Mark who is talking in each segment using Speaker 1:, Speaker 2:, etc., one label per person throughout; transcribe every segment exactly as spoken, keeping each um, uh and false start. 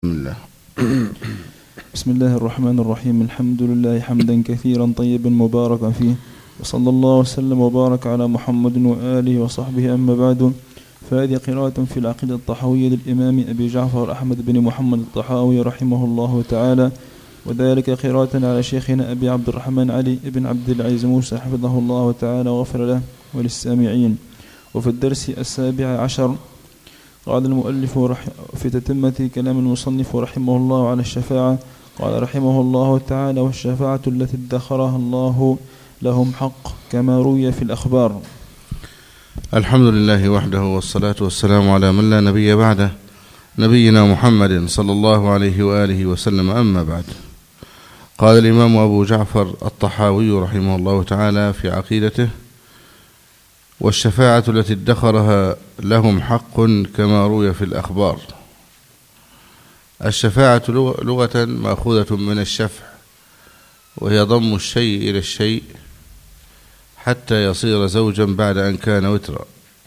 Speaker 1: بسم الله
Speaker 2: بسم الله الرحمن الرحيم. الحمد لله حمدا كثيرا طيبا مباركا فيه، وصلى الله وسلم وبارك على محمد وآله وصحبه. أما بعد، فهذه قراءة في العقيدة الطحاوية للإمام أبي جعفر أحمد بن محمد الطحاوي رحمه الله تعالى، وذلك قراءة على شيخنا أبي عبد الرحمن علي بن عبد العزيز موسى حفظه الله تعالى وغفر له وللسامعين. وفي الدرس السابع عشر قال المؤلف في تتمة كلام المصنف رحمه الله على الشفاعة، قال رحمه الله تعالى: والشفاعة التي ادخرها الله لهم حق كما روي في الأخبار.
Speaker 1: الحمد لله وحده، والصلاة والسلام على من لا نبي بعده، نبينا محمد صلى الله عليه وآله وسلم. أما بعد، قال الإمام أبو جعفر الطحاوي رحمه الله تعالى في عقيدته: والشفاعة التي ادخرها لهم حق كما روي في الأخبار. الشفاعة لغة مأخوذة من الشفع، وهي ضم الشيء إلى الشيء حتى يصير زوجا بعد أن كان وترا.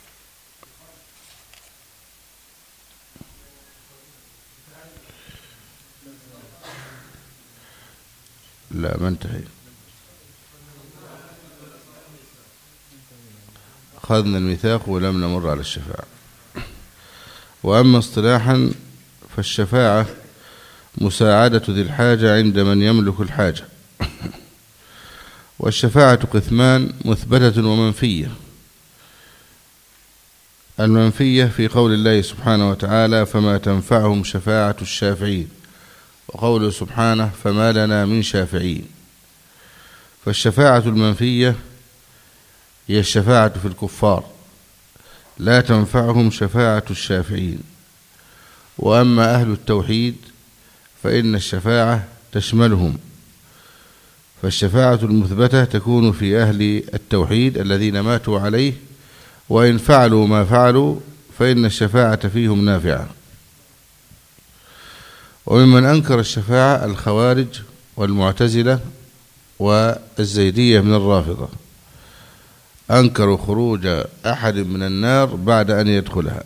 Speaker 1: لا، ما انتهي، أخذنا الميثاق ولم نمر على الشفاعة. وأما اصطلاحا فالشفاعة مساعدة ذي الحاجة عند من يملك الحاجة. والشفاعة قسمان: مثبتة ومنفية. المنفية في قول الله سبحانه وتعالى: فما تنفعهم شفاعة الشافعين، وقوله سبحانه: فما لنا من شافعين. فالشفاعة المنفية هي الشفاعة في الكفار، لا تنفعهم شفاعة الشافعين. وأما أهل التوحيد فإن الشفاعة تشملهم. فالشفاعة المثبتة تكون في أهل التوحيد الذين ماتوا عليه، وإن فعلوا ما فعلوا فإن الشفاعة فيهم نافعة. وممن أنكر الشفاعة الخوارج والمعتزلة والزيدية من الرافضة، أنكروا خروج أحد من النار بعد أن يدخلها.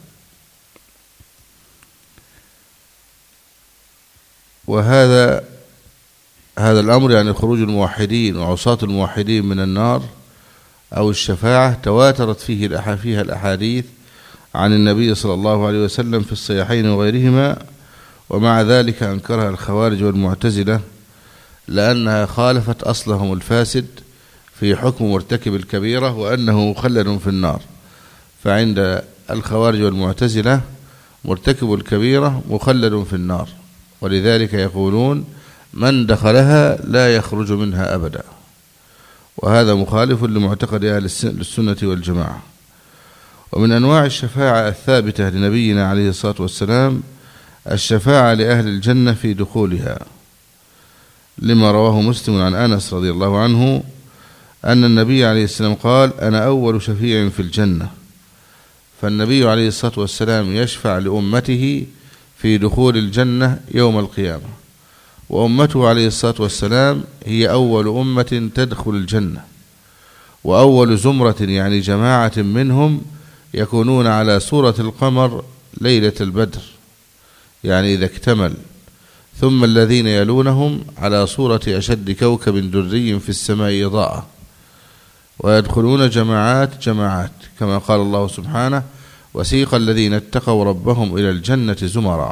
Speaker 1: وهذا هذا الأمر يعني خروج الموحدين وعصاة الموحدين من النار أو الشفاعة تواترت فيه فيها الأحاديث عن النبي صلى الله عليه وسلم في الصحيحين وغيرهما. ومع ذلك أنكرها الخوارج والمعتزلة لأنها خالفت أصلهم الفاسد في حكم مرتكب الكبيرة وأنه مخلد في النار. فعند الخوارج والمعتزلة مرتكب الكبيرة مخلد في النار، ولذلك يقولون من دخلها لا يخرج منها أبدا. وهذا مخالف لمعتقد أهل السنة والجماعة. ومن أنواع الشفاعة الثابتة لنبينا عليه الصلاة والسلام الشفاعة لأهل الجنة في دخولها، لما رواه مسلم عن أنس رضي الله عنه أن النبي عليه السلام قال: أنا أول شفيع في الجنة. فالنبي عليه الصلاة والسلام يشفع لأمته في دخول الجنة يوم القيامة، وأمته عليه الصلاة والسلام هي أول أمة تدخل الجنة، وأول زمرة يعني جماعة منهم يكونون على صورة القمر ليلة البدر، يعني إذا اكتمل، ثم الذين يلونهم على صورة أشد كوكب دري في السماء إضاءة، ويدخلون جماعات جماعات كما قال الله سبحانه: وسيق الذين اتقوا ربهم إلى الجنة زمرا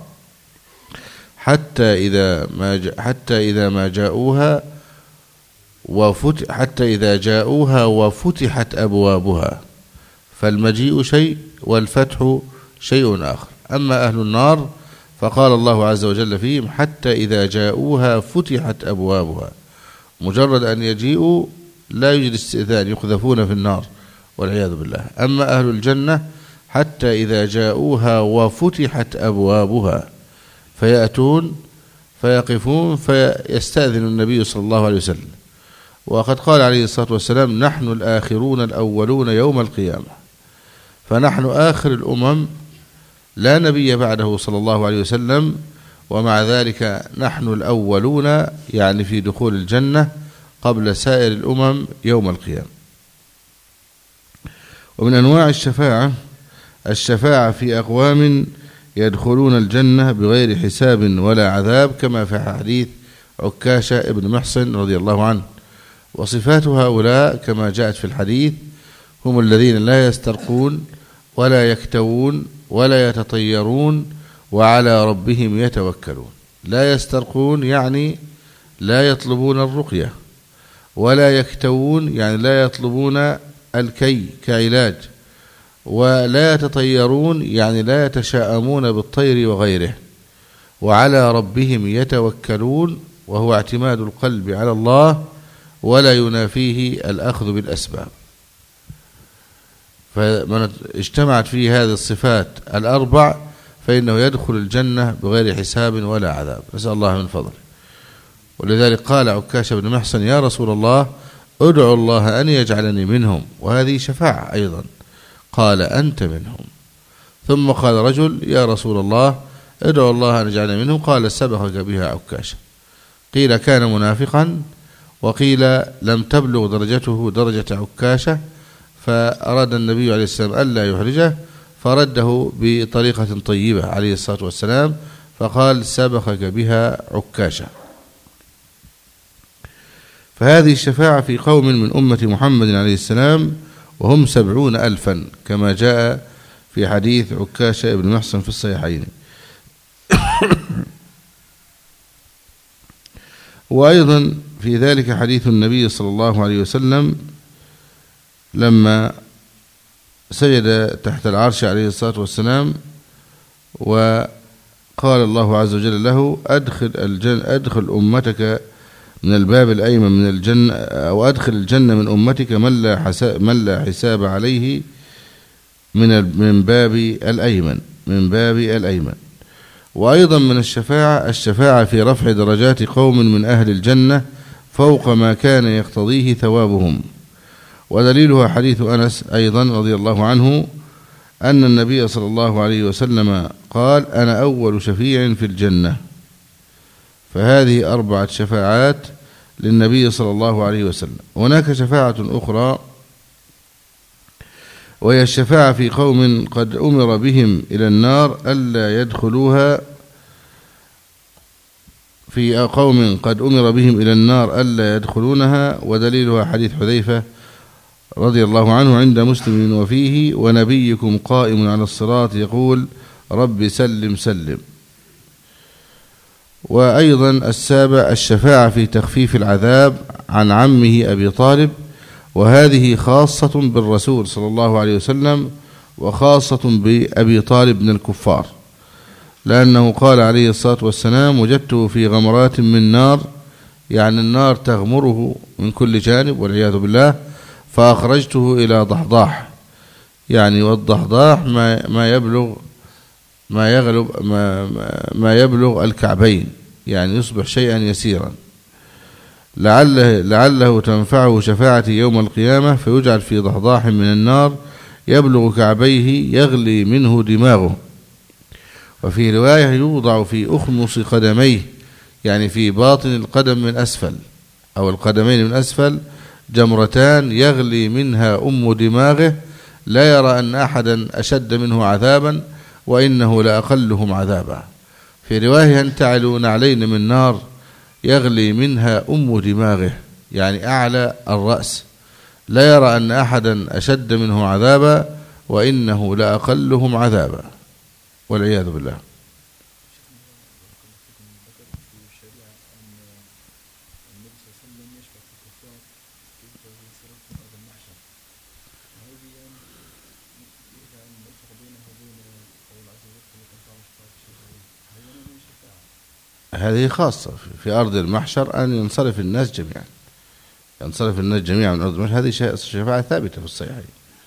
Speaker 1: حتى إذا ما حتى إذا ما جاءوها وفتح حتى إذا جاءوها وفتحت أبوابها. فالمجيء شيء والفتح شيء آخر. أما أهل النار فقال الله عز وجل فيهم: حتى إذا جاءوها فتحت أبوابها. مجرد أن يجيئوا لا يوجد استئذان، يقذفون في النار والعياذ بالله. أما أهل الجنة حتى إذا جاءوها وفتحت أبوابها، فيأتون فيقفون فيستأذن النبي صلى الله عليه وسلم. وقد قال عليه الصلاة والسلام: نحن الآخرون الأولون يوم القيامة. فنحن آخر الأمم، لا نبي بعده صلى الله عليه وسلم، ومع ذلك نحن الأولون يعني في دخول الجنة قبل سائر الأمم يوم القيامة. ومن أنواع الشفاعة الشفاعة في أقوام يدخلون الجنة بغير حساب ولا عذاب، كما في حديث عكاشة ابن محصن رضي الله عنه. وصفات هؤلاء كما جاءت في الحديث: هم الذين لا يسترقون ولا يكتوون ولا يتطيرون وعلى ربهم يتوكلون. لا يسترقون يعني لا يطلبون الرقية، ولا يكتوون يعني لا يطلبون الكي كعلاج، ولا يتطيرون يعني لا يتشاءمون بالطير وغيره، وعلى ربهم يتوكلون وهو اعتماد القلب على الله ولا ينافيه الأخذ بالأسباب. فمن اجتمعت فيه هذه الصفات الأربع فإنه يدخل الجنة بغير حساب ولا عذاب، نسأل الله من فضله. ولذلك قال عكاشة بن محصن: يا رسول الله ادعو الله أن يجعلني منهم، وهذه شفاعة أيضا. قال: أنت منهم. ثم قال رجل: يا رسول الله ادعو الله أن يجعلني منهم. قال: سبقك بها عكاشة. قيل كان منافقا، وقيل لم تبلغ درجته درجة عكاشة، فأراد النبي عليه السلام ألا يحرجه فرده بطريقة طيبة عليه الصلاة والسلام، فقال: سبقك بها عكاشة. فهذه الشفاعة في قوم من أمة محمد عليه السلام وهم سبعون ألفا، كما جاء في حديث عكاشة ابن محصن في الصحيحين. وأيضا في ذلك حديث النبي صلى الله عليه وسلم لما سجد تحت العرش عليه الصلاة والسلام، وقال الله عز وجل له: أدخل الجنة أدخل أمتك من الباب الأيمن من الجنة، أو أدخل الجنة من أمتك من لا حساب من لا حساب عليه من من باب الأيمن من باب الأيمن. وأيضا من الشفاعة الشفاعة في رفع درجات قوم من أهل الجنة فوق ما كان يقتضيه ثوابهم. ودليلها حديث أنس أيضا رضي الله عنه أن النبي صلى الله عليه وسلم قال: أنا أول شفيع في الجنة. فهذه أربعة شفاعات للنبي صلى الله عليه وسلم. هناك شفاعة أخرى وهي الشفاعة في قوم قد أمر بهم إلى النار ألا يدخلوها في قوم قد أمر بهم إلى النار ألا يدخلونها. ودليلها حديث حذيفة رضي الله عنه عند مسلم وفيه: ونبيكم قائم على الصراط يقول رب سلم سلم. وأيضا السابع الشفاعة في تخفيف العذاب عن عمه أبي طالب، وهذه خاصة بالرسول صلى الله عليه وسلم وخاصة بأبي طالب من الكفار، لأنه قال عليه الصلاة والسلام: وجدته في غمرات من نار، يعني النار تغمره من كل جانب والعياذ بالله، فأخرجته إلى ضحضاح، يعني والضحضاح ما ما يبلغ ما يغلب ما ما يبلغ الكعبين، يعني يصبح شيئا يسيرا، لعله لعله تنفعه شفاعتي يوم القيامة، فيجعل في ضحضاح من النار يبلغ كعبيه يغلي منه دماغه. وفي رواية يوضع في أخمص قدميه، يعني في باطن القدم من أسفل أو القدمين من أسفل، جمرتان يغلي منها أم دماغه، لا يرى أن أحدا أشد منه عذابا وإنه لأقلهم عذابا. في رواية ينتعل نعلين من نار يغلي منها أم دماغه، يعني أعلى الرأس، لا يرى أن أحدا أشد منه عذابا وإنه لأقلهم عذابا والعياذ بالله. هذه خاصة في أرض المحشر أن ينصرف الناس جميعا ينصرف الناس جميعا من أرض المحشر. هذه شفاعة ثابتة في الصحيحين،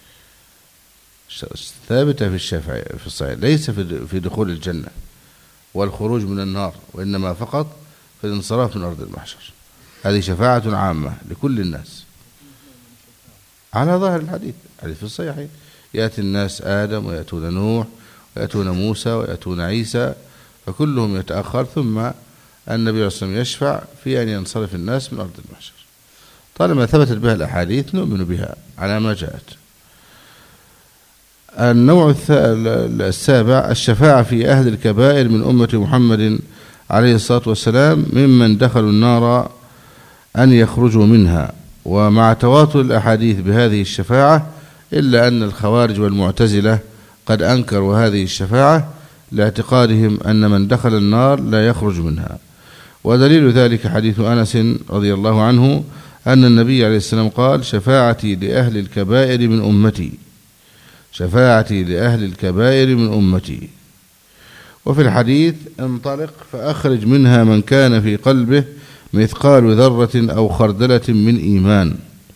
Speaker 1: ثابتة في الشفاعة في الصحيح، ليس في دخول الجنة والخروج من النار، وإنما فقط في الانصراف من أرض المحشر. هذه شفاعة عامة لكل الناس على ظاهر الحديث الحديث في الصحيحين: يأتي الناس آدم ويأتون نوح ويأتون موسى ويأتون عيسى، فكلهم يتأخر، ثم النبي صلى الله عليه وسلم يشفع في أن ينصرف الناس من أرض المحشر. طالما ثبتت بها الأحاديث نؤمن بها على ما جاءت. وأيضا من الشفاعة الشفاعة في قوم قد أمر بهم إلى النار ألا يدخلوها في قوم قد أمر بهم إلى الجنة، وهذه خاصة بالرسول صلى الله عليه وسلم وخاصة بأبي طالب من الكفار، لأنه قال عليه الصلاة والسلام: وجدته في غمرات من نار، يعني النار تغمره من كل جانب والعياذ بالله. في رواية ينتعل نعلين من نار النوع السابع الشفاعة في أهل الكبائر من أمة محمد عليه الصلاة والسلام ممن دخلوا النار أن يخرجوا منها. ومع تواتر الأحاديث بهذه الشفاعة إلا أن الخوارج والمعتزلة قد أنكروا هذه الشفاعة لاعتقادهم أن من دخل النار لا يخرج منها. ودليل ذلك حديث أنس رضي الله عنه أن النبي عليه السلام قال: شفاعتي لأهل الكبائر من أمتي، شفاعتي لأهل الكبائر من أمتي. وفي الحديث: انطلق فأخرج منها من كان في قلبه مثقال ذرة أو خردلة من إيمان.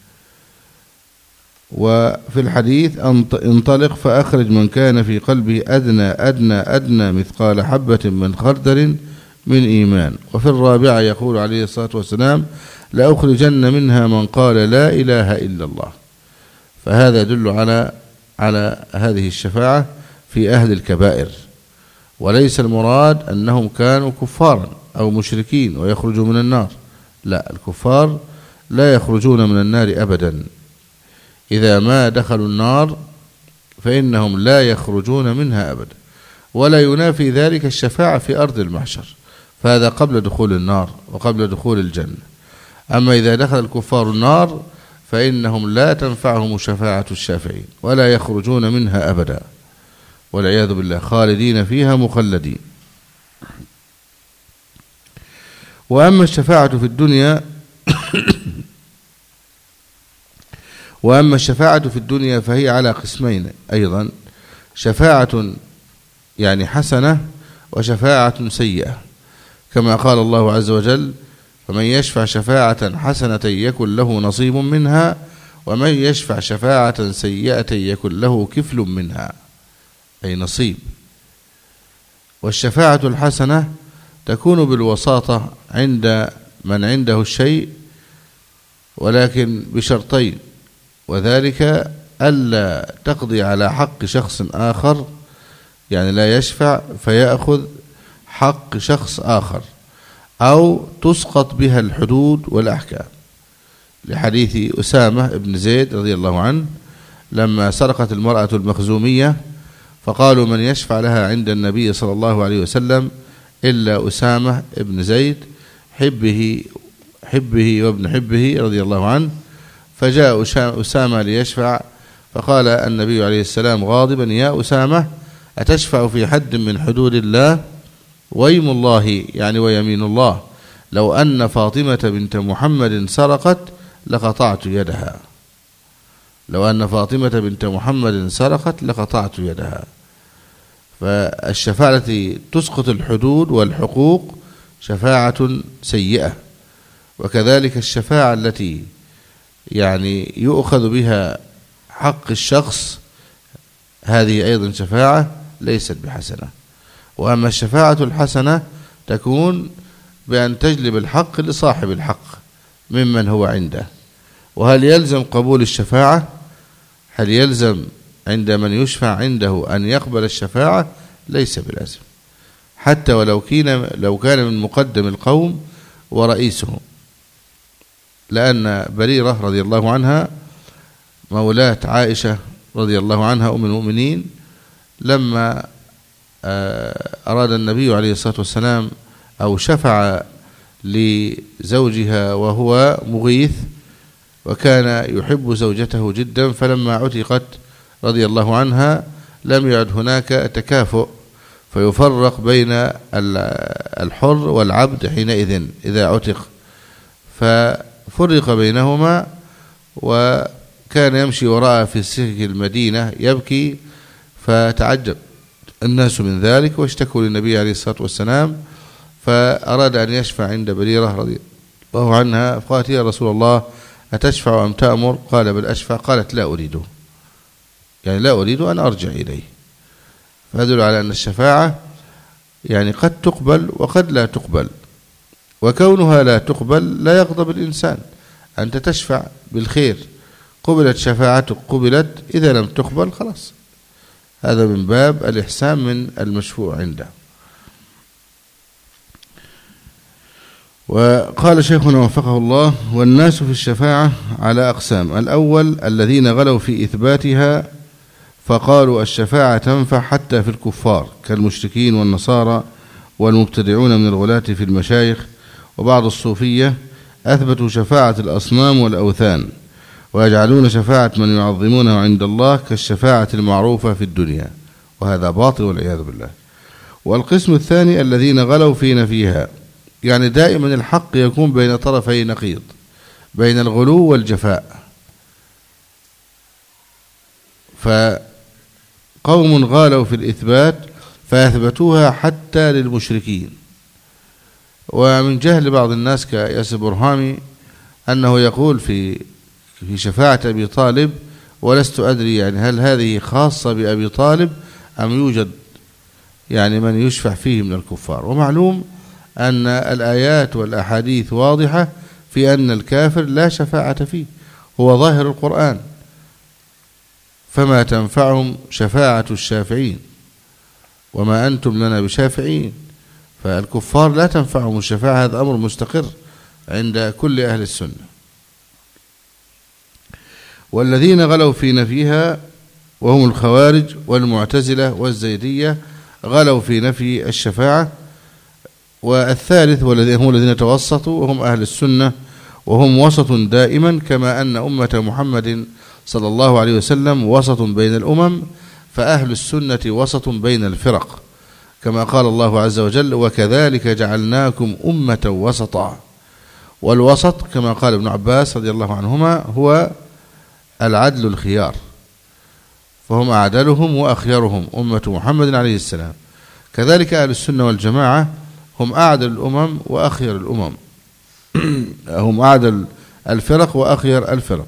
Speaker 1: وفي الحديث: انطلق فأخرج من كان في قلبه أدنى أدنى أدنى مثقال حبة من خردل من إيمان. وفي الرابعة يقول عليه الصلاة والسلام: لأخرجن منها من قال لا إله إلا الله. فهذا يدل على على هذه الشفاعة في أهل الكبائر، وليس المراد أنهم كانوا كفارا أو مشركين ويخرجوا من النار، لا، الكفار لا يخرجون من النار أبدا. إذا ما دخلوا النار فإنهم لا يخرجون منها أبدا، ولا ينافي ذلك الشفاعة في أرض المحشر، فهذا قبل دخول النار وقبل دخول الجنة. أما إذا دخل الكفار النار فإنهم لا تنفعهم شفاعة الشافعين ولا يخرجون منها أبدا، والعياذ بالله، خالدين فيها مخلدين. وأما الشفاعة في الدنيا وأما الشفاعة في الدنيا فهي على قسمين أيضا: شفاعة يعني حسنة وشفاعة سيئة، كما قال الله عز وجل: فمن يشفع شفاعة حسنة يكن له نصيب منها ومن يشفع شفاعة سيئة يكن له كفل منها، أي نصيب. والشفاعة الحسنة تكون بالوساطة عند من عنده الشيء، ولكن بشرطين، وذلك ألا تقضي على حق شخص آخر، يعني لا يشفع فيأخذ حق شخص آخر، أو تسقط بها الحدود والأحكام، لحديث أسامة بن زيد رضي الله عنه لما سرقت المرأة المخزومية فقالوا: من يشفع لها عند النبي صلى الله عليه وسلم إلا أسامة بن زيد حبه حبه وابن حبه رضي الله عنه. فجاء أسامة ليشفع، فقال النبي عليه السلام غاضبا: يا أسامة، أتشفع في حد من حدود الله؟ ويم الله، يعني ويمين الله، لو أن فاطمة بنت محمد سرقت لقطعت يدها، لو أن فاطمة بنت محمد سرقت لقطعت يدها. فالشفاعة التي تسقط الحدود والحقوق شفاعة سيئة. وكذلك الشفاعة التي يعني يؤخذ بها حق الشخص، هذه أيضا شفاعة ليست بحسنة. وأما الشفاعة الحسنة تكون بأن تجلب الحق لصاحب الحق ممن هو عنده. وهل يلزم قبول الشفاعة؟ هل يلزم عند من يشفع عنده أن يقبل الشفاعة؟ ليس بلازم، حتى ولو كان لو كان من مقدم القوم ورئيسهم، لأن بريرة رضي الله عنها مولاة عائشة رضي الله عنها أم المؤمنين لما أراد النبي عليه الصلاة والسلام أو شفع لزوجها وهو مغيث، وكان يحب زوجته جدا، فلما عتقت رضي الله عنها لم يعد هناك تكافؤ فيفرق بين الحر والعبد حينئذ إذا عتق، ففرق بينهما، وكان يمشي وراء في سكك المدينة يبكي، فتعجب الناس من ذلك واشتكوا للنبي عليه الصلاة والسلام، فأراد أن يشفع عند بريرة رضي الله عنها، فقالت: يا رسول الله أتشفع أم تأمر؟ قال: بل أشفع. قالت: لا أريده، يعني لا أريد أن أرجع إليه. فيدل على أن الشفاعة يعني قد تقبل وقد لا تقبل، وكونها لا تقبل لا يغضب الإنسان. أنت تشفع بالخير، قبلت شفاعتك قبلت، إذا لم تقبل خلاص، هذا من باب الإحسان من المشفوع عنده. وقال شيخنا وفقه الله: والناس في الشفاعة على أقسام: الأول الذين غلوا في إثباتها فقالوا الشفاعة تنفع حتى في الكفار كالمشركين والنصارى والمبتدعون من الغلاة في المشايخ. وبعض الصوفية أثبتوا شفاعة الأصنام والأوثان، ويجعلون شفاعة من يعظمونه عند الله كالشفاعة المعروفة في الدنيا، وهذا باطل والعياذ بالله. والقسم الثاني الذين غلوا في نفيها، يعني دائما الحق يكون بين طرفي نقيض، بين الغلو والجفاء. فقوم غالوا في الإثبات فأثبتوها حتى للمشركين. ومن جهل بعض الناس كياسر برهامي أنه يقول في في شفاعة أبي طالب، ولست أدري يعني هل هذه خاصة بأبي طالب أم يوجد يعني من يشفع فيه من الكفار. ومعلوم أن الآيات والأحاديث واضحة في أن الكافر لا شفاعة فيه، هو ظاهر القرآن، فما تنفعهم شفاعة الشافعين وما أنتم لنا بشافعين. فالكفار لا تنفعهم الشفاعة، هذا أمر مستقر عند كل أهل السنة. والذين غلوا في نفيها وهم الخوارج والمعتزلة والزيدية غلوا في نفي الشفاعة. والثالث والذين هم الذين توسطوا وهم أهل السنة، وهم وسط دائما، كما أن أمة محمد صلى الله عليه وسلم وسط بين الأمم، فأهل السنة وسط بين الفرق، كما قال الله عز وجل: وكذلك جعلناكم أمة وسطا. والوسط كما قال ابن عباس رضي الله عنهما هو العدل الخيار، فهم أعدلهم وأخيرهم أمة محمد عليه السلام. كذلك أهل السنة والجماعة هم أعدل الأمم وأخير الأمم هم أعدل الفرق وأخير الفرق.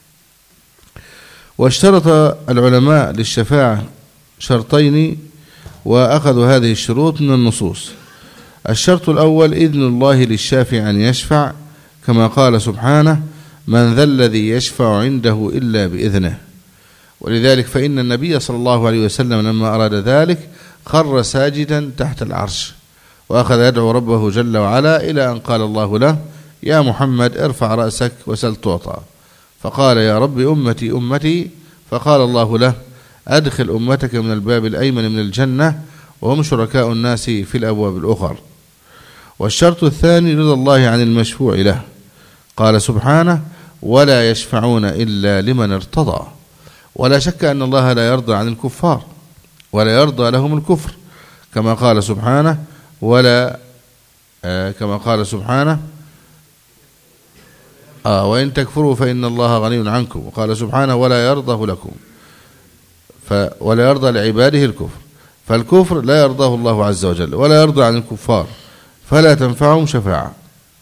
Speaker 1: واشترط العلماء للشفاعة شرطين، وأخذوا هذه الشروط من النصوص. الشرط الأول إذن الله للشافع أن يشفع، كما قال سبحانه: من ذا الذي يشفع عنده إلا بإذنه. ولذلك فإن النبي صلى الله عليه وسلم لما أراد ذلك خر ساجدا تحت العرش، وأخذ يدعو ربه جل وعلا إلى أن قال الله له: يا محمد ارفع رأسك وسل تعطى. فقال: يا رب أمتي أمتي. فقال الله له: أدخل أمتك من الباب الأيمن من الجنة، وهم شركاء الناس في الأبواب الأخر. والشرط الثاني رضا الله عن المشفوع له، قال سبحانه: ولا يشفعون إلا لمن ارتضى. ولا شك أن الله لا يرضى عن الكفار ولا يرضى لهم الكفر، كما قال سبحانه: ولا آه كما قال سبحانه آه وإن تكفروا فإن الله غني عنكم. وقال سبحانه: ولا يرضى لكم، ولا يرضى لعباده الكفر. فالكفر لا يرضاه الله عز وجل، ولا يرضى عن الكفار، فلا تنفعهم شفاعة.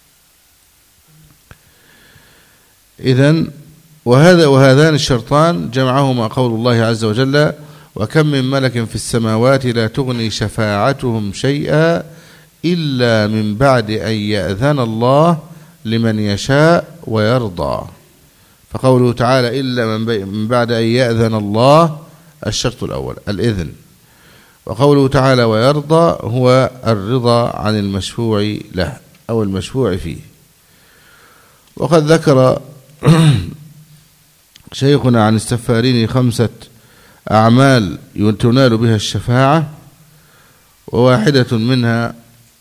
Speaker 1: إذن وهذا وهذان الشرطان جمعهما قول الله عز وجل: وكم من ملك في السماوات لا تغني شفاعتهم شيئا إلا من بعد أن يأذن الله لمن يشاء ويرضى. فقوله تعالى: إلا من بعد أن يأذن الله، الشرط الأول الإذن. وقوله تعالى: ويرضى هو الرضا عن المشفوع له أو المشفوع فيه. وقد ذكر شيخنا عن السفارين خمسة أعمال تنال بها الشفاعة، وواحدة منها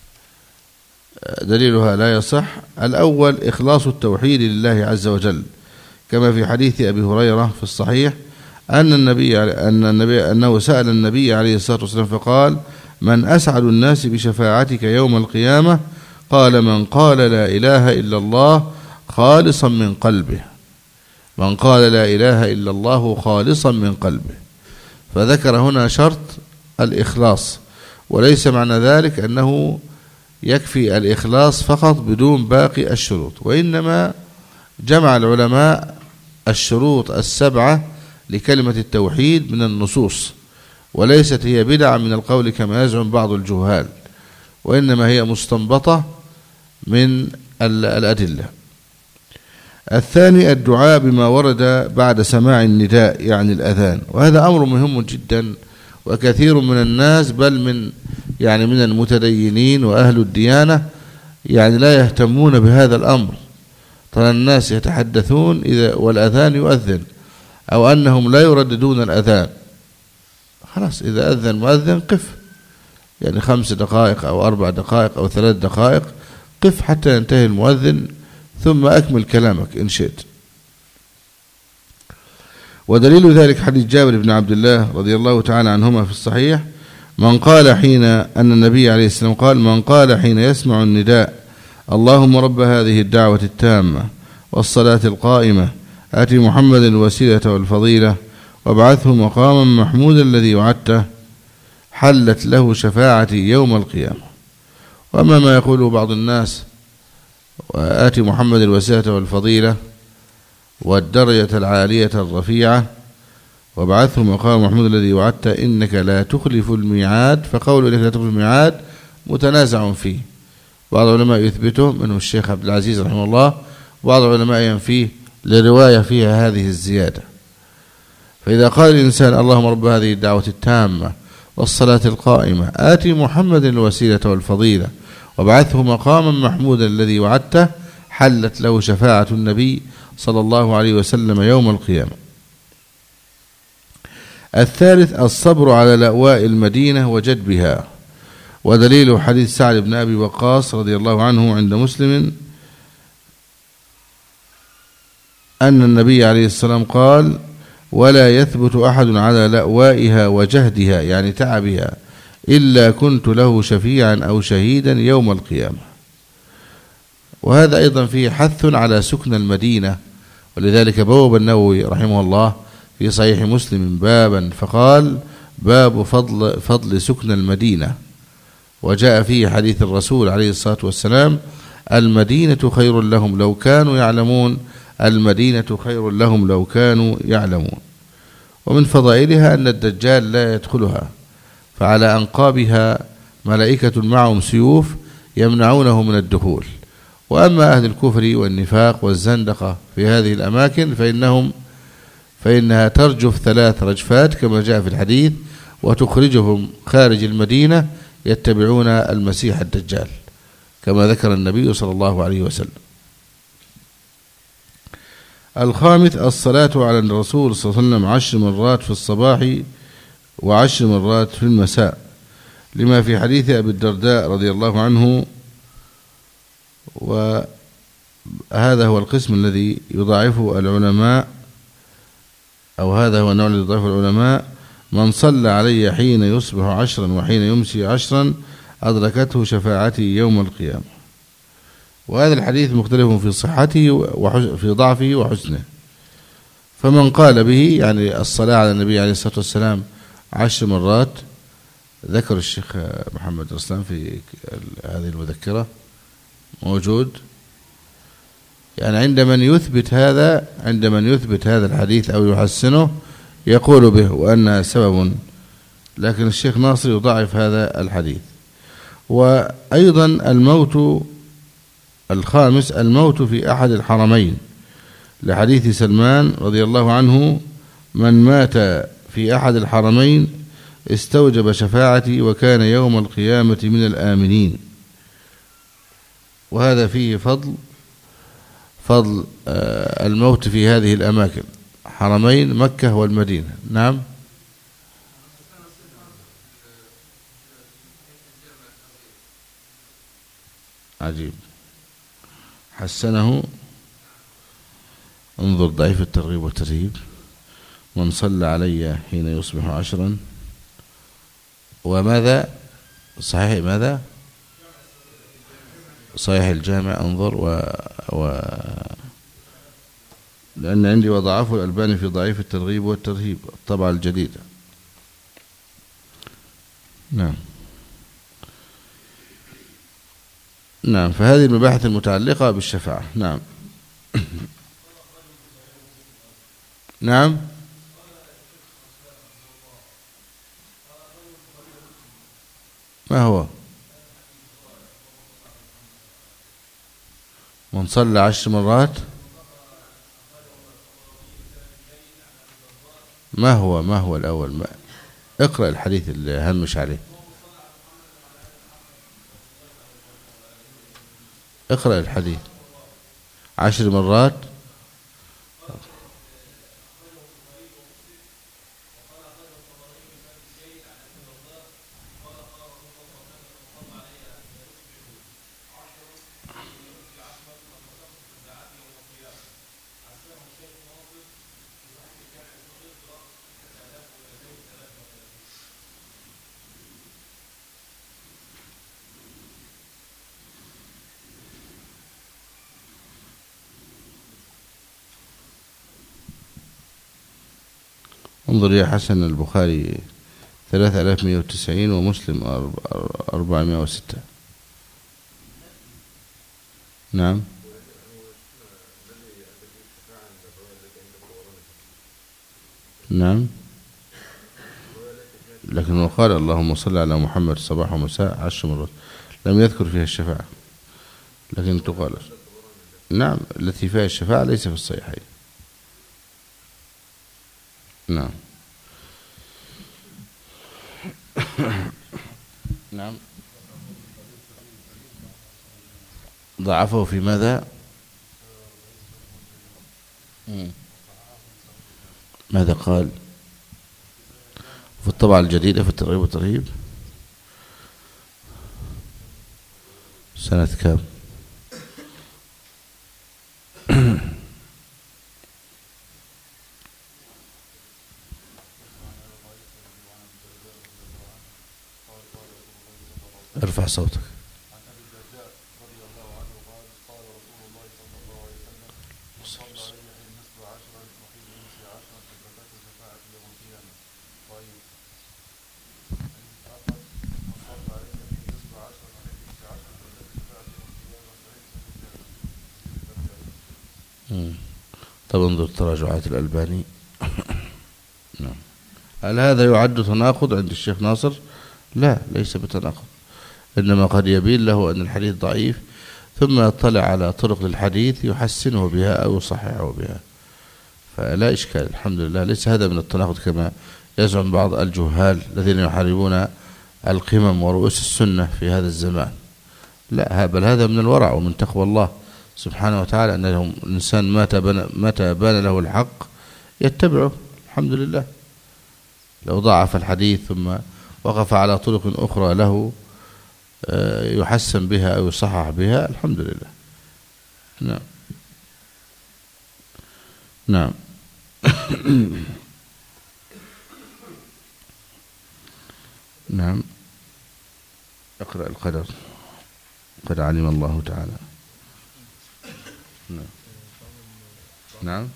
Speaker 1: دليلها لا يصح. الأول إخلاص التوحيد لله عز وجل، كما في حديث أبي هريرة في الصحيح أن النبي أن النبي أنه سأل النبي عليه الصلاة والسلام فقال: من أسعد الناس بشفاعتك يوم القيامة؟ قال: من قال لا إله إلا الله خالصا من قلبه. من قال لا إله إلا الله خالصا من قلبه. فذكر هنا شرط الإخلاص، وليس معنى ذلك أنه يكفي الإخلاص فقط بدون باقي الشروط، وإنما جمع العلماء الشروط السبعة لكلمة التوحيد من النصوص، وليست هي بدعة من القول كما يزعم بعض الجهال، وإنما هي مستنبطة من الأدلة. الثاني الدعاء بما ورد بعد سماع النداء، يعني الأذان، وهذا أمر مهم جدا، وكثير من الناس بل من يعني من المتدينين وأهل الديانة يعني لا يهتمون بهذا الأمر. ترى الناس يتحدثون إذا والأذان يؤذن، أو أنهم لا يرددون الأذان، خلاص إذا أذن مؤذن قف، يعني خمس دقائق أو أربع دقائق أو ثلاث دقائق، قف حتى ينتهي المؤذن ثم أكمل كلامك إن شئت. ودليل ذلك حديث جابر بن عبد الله رضي الله تعالى عنهما في الصحيح: من قال حين أن النبي عليه السلام قال: من قال حين يسمع النداء اللهم رب هذه الدعوة التامة والصلاة القائمة آت محمد الوسيلة والفضيلة وابعثه مقاما محمودا الذي وعدته، حلت له شفاعتي يوم القيامة. وأما ما يقوله بعض الناس: وآت محمد الوسيلة والفضيلة والدرجة العالية الرفيعة وابعثه مقام محمود الذي وعدت إنك لا تخلف الميعاد، فقول إنك لا تخلف الميعاد متنازع فيه. بعض العلماء يثبته منهم الشيخ عبد العزيز رحمه الله، وبعض العلماء ينفيه لرواية فيها هذه الزيادة. فإذا قال الإنسان اللهم رب هذه الدعوة التامة والصلاة القائمة آتي محمد الوسيلة والفضيلة وابعثه مقاما محمودا الذي وعدته، حلت له شفاعة النبي صلى الله عليه وسلم يوم القيامة. الثالث الصبر على لأواء المدينة وجدبها. ودليل حديث سعد بن أبي وقاص رضي الله عنه عند مسلم أن النبي عليه السلام قال: ولا يثبت أحد على لأوائها وجهدها، يعني تعبها، إلا كنت له شفيعا أو شهيدا يوم القيامة. وهذا أيضا فيه حث على سكن المدينة، ولذلك بوب النووي رحمه الله في صحيح مسلم بابا فقال: باب فضل, فضل سكن المدينة. وجاء فيه حديث الرسول عليه الصلاة والسلام: المدينة خير لهم لو كانوا يعلمون، المدينة خير لهم لو كانوا يعلمون. ومن فضائلها أن الدجال لا يدخلها، فعلى أنقابها ملائكة معهم سيوف يمنعونه من الدخول. وأما أهل الكفر والنفاق والزندقة في هذه الأماكن فإنهم فإنها ترجف ثلاث رجفات كما جاء في الحديث، وتخرجهم خارج المدينة يتبعون المسيح الدجال كما ذكر النبي صلى الله عليه وسلم. الخامس الصلاة على الرسول صلى الله عليه وسلم عشر مرات في الصباح وعشر مرات في المساء، لما في حديث أبي الدرداء رضي الله عنه. وهذا هو القسم الذي يضاعفه العلماء، أو هذا هو النوع الذي يضاعفه العلماء: من صلى علي حين يصبح عشرا وحين يمسي عشرا أدركته شفاعتي يوم القيامة. وهذا الحديث مختلف في صحته وفي ضعفه وحسنه. فمن قال به يعني الصلاة على النبي عليه الصلاة والسلام عشر مرات، ذكر الشيخ محمد رسلان في هذه المذكرة موجود، يعني عند من يثبت هذا عند من يثبت هذا الحديث أو يحسنه يقول به وأنها سبب، لكن الشيخ ناصر يضعف هذا الحديث. وأيضا الموت الخامس الموت في أحد الحرمين، لحديث سلمان رضي الله عنه: من مات في أحد الحرمين استوجب شفاعتي وكان يوم القيامة من الآمنين. وهذا فيه فضل فضل الموت في هذه الأماكن، حرمين مكة والمدينة. نعم. عجيب، حسنه. انظر ضعيف الترغيب والترهيب: من صلى علي حين يصبح عشرا، وماذا صحيح ماذا صحيح الجامع. انظر و, و... لأن عندي وضعفه الألباني في ضعيف الترغيب والترهيب الطبعة الجديدة. نعم نعم فهذه المباحث المتعلقة بالشفاعة. نعم نعم ما هو؟ من صلى عشر مرات، ما هو ما هو الأول؟ ما اقرأ الحديث اللي همش عليه، اقرأ الحديث. عشر مرات انظر يا حسن، البخاري ثلاثة آلاف ومئة وتسعين ومسلم أربعمائة وستة. نعم. نعم، لكنه قال اللهم صل على محمد صباح ومساء عشر مرات، لم يذكر فيها الشفاعة، لكن تقال نعم التي فيها الشفاعة ليس في الصحيحين. نعم. نعم. ضعفه في ماذا؟ ماذا قال؟ في الطبعة الجديدة في الترغيب والترهيب سنة كام؟ ارفع صوتك. طب انظر تراجعات الألباني. نعم. هل هذا يعد تناقض عند الشيخ ناصر؟ لا، ليس بتناقض، إنما قد يبين له أن الحديث ضعيف ثم يطلع على طرق للحديث يحسنه بها أو يصححه بها، فلا إشكال. الحمد لله، ليس هذا من التناقض كما يزعم بعض الجهال الذين يحاربون القمم ورؤوس السنة في هذا الزمان. لا، بل هذا من الورع ومن تقوى الله سبحانه وتعالى، أن الإنسان متى بان له الحق يتبعه. الحمد لله. لو ضعف الحديث ثم وقف على طرق أخرى له يحسن بها أو يصحح بها، الحمد لله. نعم. نعم. نعم. اقرأ القدر، قد علم الله تعالى. نعم. نعم.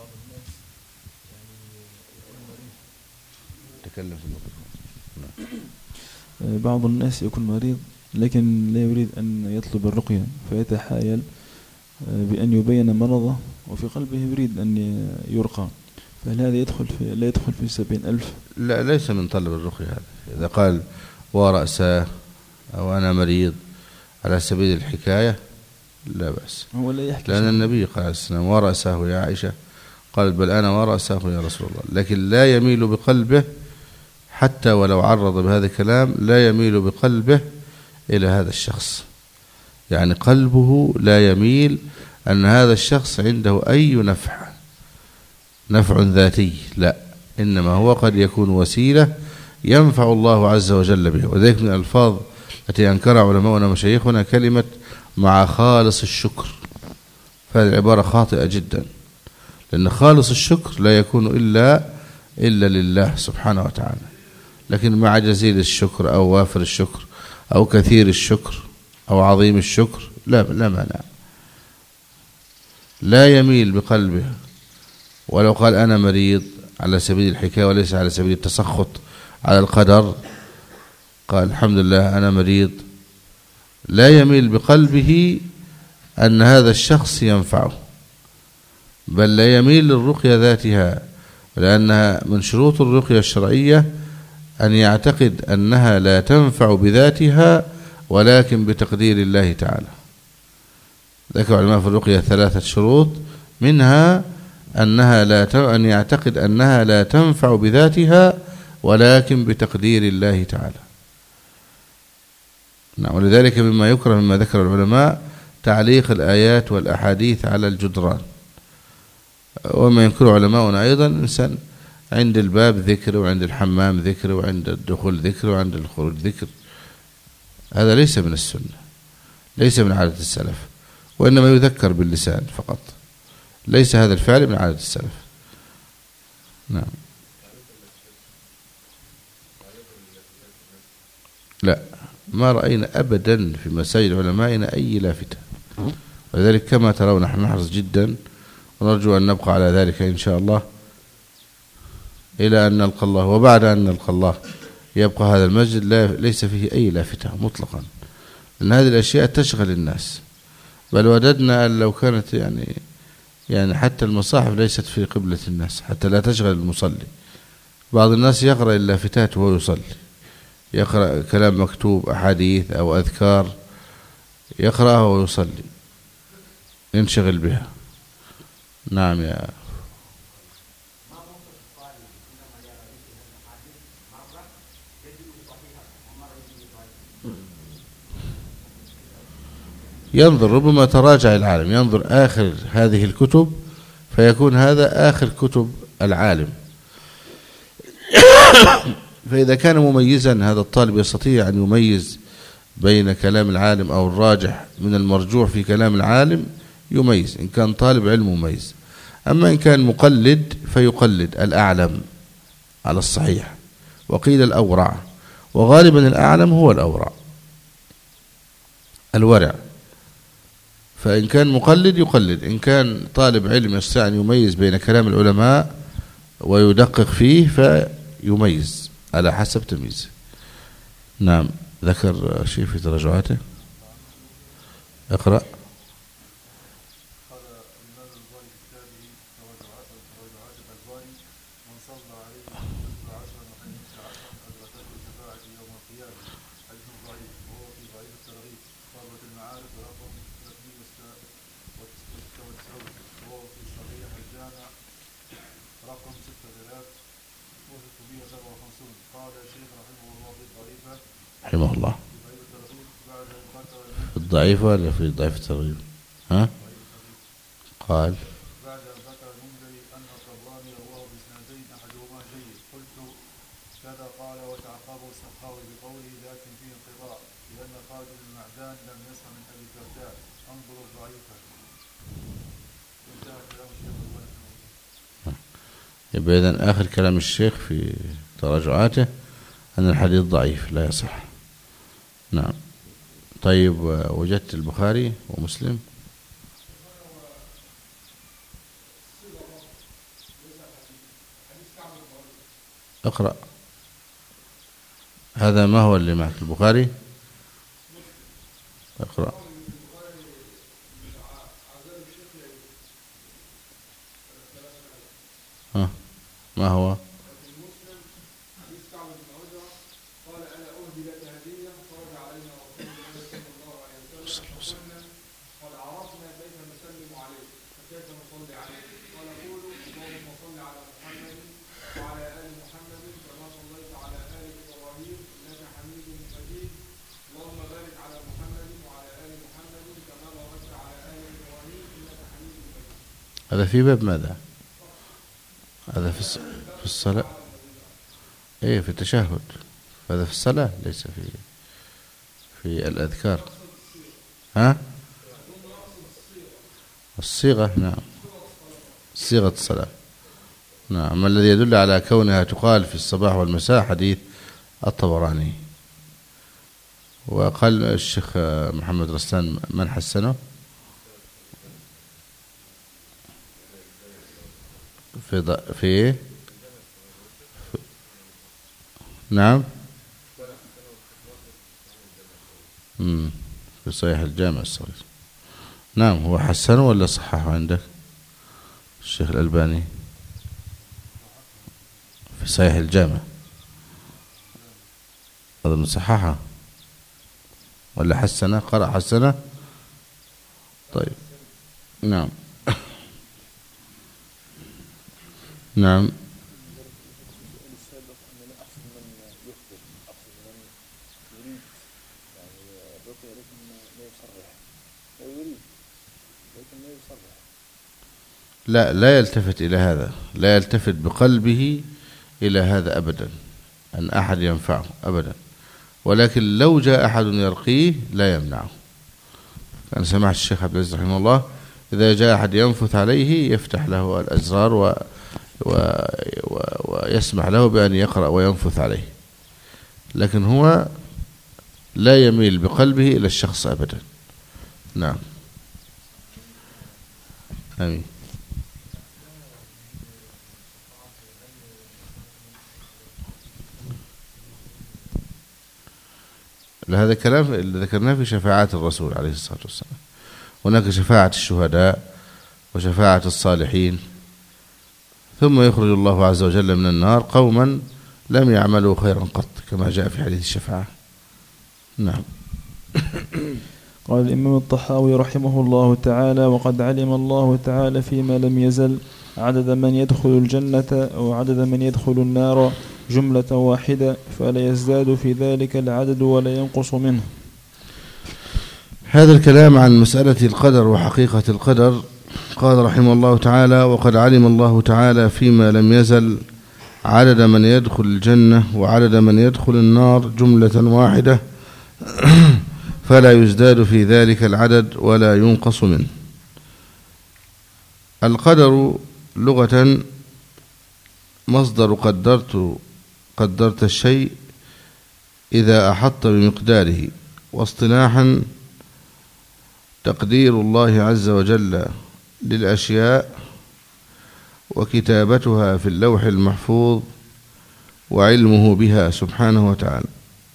Speaker 1: تكلم في الميكروفون.
Speaker 2: نعم. بعض الناس يكون مريض لكن لا يريد أن يطلب الرقية، فيتحايل بأن يبين مرضه وفي قلبه يريد أن يرقى، فهل هذا يدخل في لا يدخل في سبعين ألف؟
Speaker 1: لا، ليس من طلب الرقية هذا. إذا قال ورأساه أو أنا مريض على سبيل الحكاية لا بأس،
Speaker 2: هو لا يحكي،
Speaker 1: لأن النبي قال السلام ورأساه يا عائشة، قالت بل أنا ورأساه يا رسول الله، لكن لا يميل بقلبه حتى ولو عرض بهذا الكلام، لا يميل بقلبه إلى هذا الشخص، يعني قلبه لا يميل أن هذا الشخص عنده أي نفع نفع ذاتي، لا، إنما هو قد يكون وسيلة ينفع الله عز وجل به. وذلك من الألفاظ التي أنكرها علماؤنا مشايخنا كلمة مع خالص الشكر، فهذه العبارة خاطئة جدا، لأن خالص الشكر لا يكون إلا إلا لله سبحانه وتعالى، لكن مع جزيل الشكر أو وافر الشكر أو كثير الشكر أو عظيم الشكر لا لا مانع. لا يميل بقلبه، ولو قال أنا مريض على سبيل الحكاية وليس على سبيل التسخط على القدر، قال الحمد لله أنا مريض، لا يميل بقلبه أن هذا الشخص ينفعه، بل لا يميل للرقية ذاتها، لأنها من شروط الرقية الشرعية أن يعتقد أنها لا تنفع بذاتها ولكن بتقدير الله تعالى. ذكر علماء في الرقية ثلاثة شروط، منها أنها لا أن يعتقد أنها لا تنفع بذاتها ولكن بتقدير الله تعالى. نعم. ولذلك مما يكره مما ذكر العلماء تعليق الآيات والأحاديث على الجدران، وما ينكره علماؤنا أيضا إنسان عند الباب ذكر وعند الحمام ذكر وعند الدخول ذكر وعند الخروج ذكر، هذا ليس من السنة، ليس من عادة السلف، وإنما يذكر باللسان فقط، ليس هذا الفعل من عادة السلف. نعم. لا، ما رأينا أبدا في مساجد علمائنا أي لافتة، ولذلك كما ترون نحن نحرص جدا ونرجو أن نبقى على ذلك إن شاء الله. إلى أن نلقى الله، وبعد أن نلقى الله يبقى هذا المسجد لا ليس فيه أي لافتة مطلقا، لأن هذه الأشياء تشغل الناس. بل وددنا أن لو كانت يعني يعني حتى المصاحف ليست في قبلة الناس حتى لا تشغل المصلي. بعض الناس يقرأ اللافتات وهو يصلي، يقرأ كلام مكتوب أحاديث أو أذكار يقرأها وهو يصلي ينشغل بها. نعم يا ينظر، ربما تراجع العالم، ينظر آخر هذه الكتب فيكون هذا آخر كتب العالم. فإذا كان مميزا هذا الطالب يستطيع أن يميز بين كلام العالم أو الراجح من المرجوح في كلام العالم يميز، إن كان طالب علم مميز. أما إن كان مقلد فيقلد الأعلم على الصحيح، وقيل الأورع، وغالبا الأعلم هو الأورع الورع. فإن كان مقلد يقلد، إن كان طالب علم يستطيع أن يميز بين كلام العلماء ويدقق فيه فيميز على حسب تمييزه. نعم، ذكر شيء في تراجعاته. اقرأ. رحمه الله. في الضعيفة ولا في ضعيف الترغيب؟ ها؟ قال
Speaker 3: بعد أن ذكر المنذري أن الطبراني رواه بإسنادين أحدهما جيد، قلت كذا قال وتعقبه السخاوي بقوله لكن فيه انقطاع لأن خالد بن معدان لم يسمع من أبي الدرداء، انظر الضعيفة. انتهى كلام الشيخ.
Speaker 1: يبقى إذن آخر كلام الشيخ في تراجعاته أن الحديث ضعيف لا يصح. نعم. طيب، وجدت البخاري ومسلم؟ اقرأ. هذا ما هو اللي معك؟ البخاري؟ اقرأ. ها ما هو؟ هذا في باب ماذا؟ هذا في في الصلاة. ايه في التشهد. هذا في الصلاة ليس في في الأذكار. ها؟ الصيغة. نعم، صيغة الصلاة. نعم، الذي يدل على كونها تقال في الصباح والمساء حديث الطبراني. وقال الشيخ محمد رستان من حسنه في ض... في إيه؟ نعم. امم في صحيح الجامع الصغير. نعم، هو حسنه ولا صححه عندك الشيخ الألباني؟ في صحيح الجامع أظن صححه ولا حسنه؟ قرأ حسنه. طيب. نعم. نعم. لا لا يلتفت إلى هذا، لا يلتفت بقلبه إلى هذا أبدا أن أحد ينفعه أبدا، ولكن لو جاء أحد يرقيه لا يمنعه. كان سمع الشيخ عبد العزيز رحمه الله إذا جاء أحد ينفث عليه يفتح له الأزرار و و و ويسمح له بأن يقرأ وينفث عليه، لكن هو لا يميل بقلبه إلى الشخص أبدا. نعم. آمين. هذا كلام اللي ذكرناه في شفاعات الرسول عليه الصلاة والسلام. هناك شفاعة الشهداء وشفاعة الصالحين، ثم يخرج الله عز وجل من النار قوما لم يعملوا خيرا قط كما جاء في حديث الشفاعة. نعم.
Speaker 2: قال الإمام الطحاوي رحمه الله تعالى: وقد علم الله تعالى فيما لم يزل عدد من يدخل الجنة أو عدد من يدخل النار جملة واحدة، فلا يزداد في ذلك العدد ولا ينقص منه.
Speaker 1: هذا الكلام عن مسألة القدر وحقيقة القدر. قال رحمه الله تعالى: وقد علم الله تعالى فيما لم يزل عدد من يدخل الجنة وعدد من يدخل النار جملة واحدة، فلا يزداد في ذلك العدد ولا ينقص منه. القدر لغة مصدر قدرت قدرت الشيء إذا أحط بمقداره، واصطلاحا تقدير الله عز وجل للأشياء وكتابتها في اللوح المحفوظ وعلمه بها سبحانه وتعالى.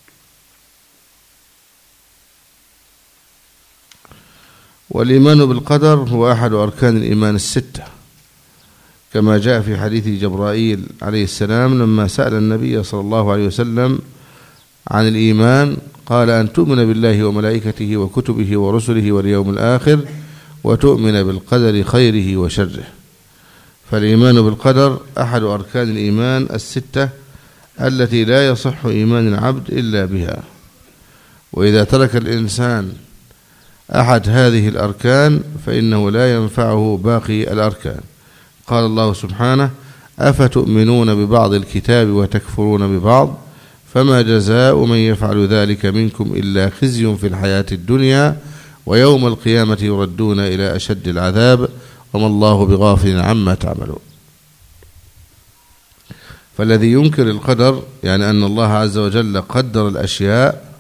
Speaker 1: والإيمان بالقدر هو أحد أركان الإيمان الستة، كما جاء في حديث جبرائيل عليه السلام لما سأل النبي صلى الله عليه وسلم عن الإيمان، قال: أن تؤمن بالله وملائكته وكتبه ورسله واليوم الآخر وتؤمن بالقدر خيره وشره. فالإيمان بالقدر أحد أركان الإيمان الستة التي لا يصح إيمان العبد إلا بها، وإذا ترك الإنسان أحد هذه الأركان فإنه لا ينفعه باقي الأركان. قال الله سبحانه: أفتؤمنون ببعض الكتاب وتكفرون ببعض، فما جزاء من يفعل ذلك منكم إلا خزي في الحياة الدنيا ويوم القيامة يردون إلى أشد العذاب وما الله بغافل عما تعملون. فالذي ينكر القدر يعني أن الله عز وجل قدر الأشياء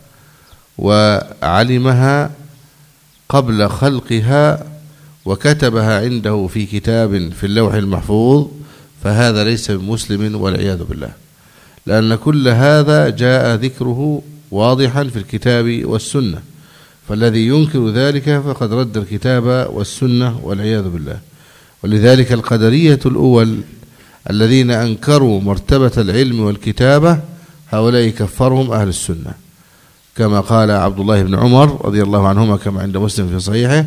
Speaker 1: وعلمها قبل خلقها وكتبها عنده في كتاب في اللوح المحفوظ، فهذا ليس بمسلم والعياذ بالله، لأن كل هذا جاء ذكره واضحا في الكتاب والسنة. فالذي ينكر ذلك فقد رد الكتاب والسنة والعياذ بالله. ولذلك القدرية الأول الذين أنكروا مرتبة العلم والكتابة هؤلاء كفرهم أهل السنة، كما قال عبد الله بن عمر رضي الله عنهما كما عند مسلم في صحيحه: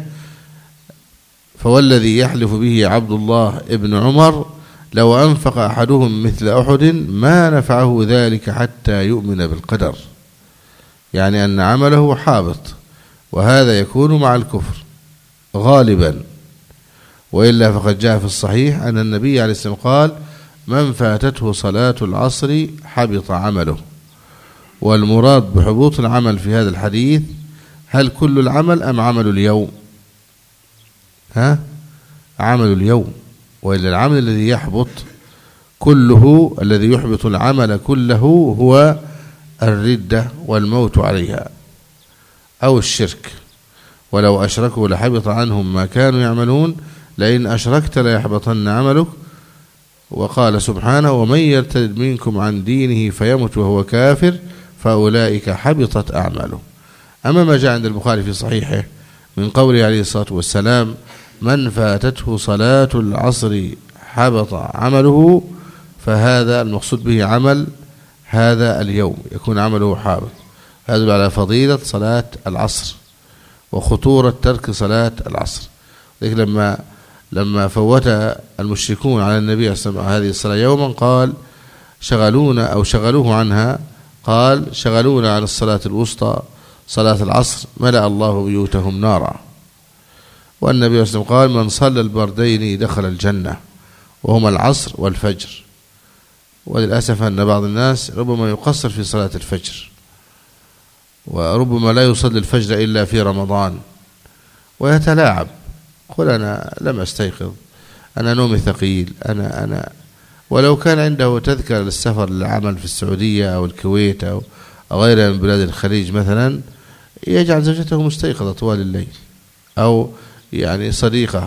Speaker 1: فوالذي يحلف به عبد الله بن عمر لو أنفق أحدهم مثل أحد ما نفعه ذلك حتى يؤمن بالقدر، يعني أن عمله حابط، وهذا يكون مع الكفر غالبا. وإلا فقد جاء في الصحيح أن النبي عليه الصلاة والسلام قال: من فاتته صلاة العصر حبط عمله. والمراد بحبوط العمل في هذا الحديث هل كل العمل أم عمل اليوم؟ ها؟ عمل اليوم. وإلا العمل الذي يحبط كله، الذي يحبط العمل كله هو الردة والموت عليها أو الشرك. ولو أشركوا لحبط عنهم ما كانوا يعملون لئن أشركت ليحبطن عملك. وقال سبحانه: ومن يرتد منكم عن دينه فيمت وهو كافر فأولئك حبطت أعماله. أما ما جاء عند البخاري في صحيحه من قوله عليه الصلاة والسلام: من فاتته صلاة العصر حبط عمله، فهذا المقصود به عمل هذا اليوم يكون عمله حابط. هذا على فضيلة صلاة العصر وخطورة ترك صلاة العصر. لكن لما لما فوت المشركون على النبي صلى الله عليه وسلم هذه الصلاة يوما قال: شغلونا أو شغلوه عنها، قال: شغلونا عن الصلاة الوسطى صلاة العصر ملأ الله بيوتهم نارا. والنبي صلى الله عليه وسلم قال: من صلى البردين دخل الجنة، وهما العصر والفجر. وللأسف أن بعض الناس ربما يقصر في صلاة الفجر، وربما لا يصلي الفجر إلا في رمضان ويتلاعب: قل أنا لم أستيقظ، أنا نومي ثقيل، أنا أنا ولو كان عنده تذكرة للسفر للعمل في السعودية أو الكويت أو غيرها من بلاد الخليج مثلا، يجعل زوجته مستيقظة طوال الليل، أو يعني صديقة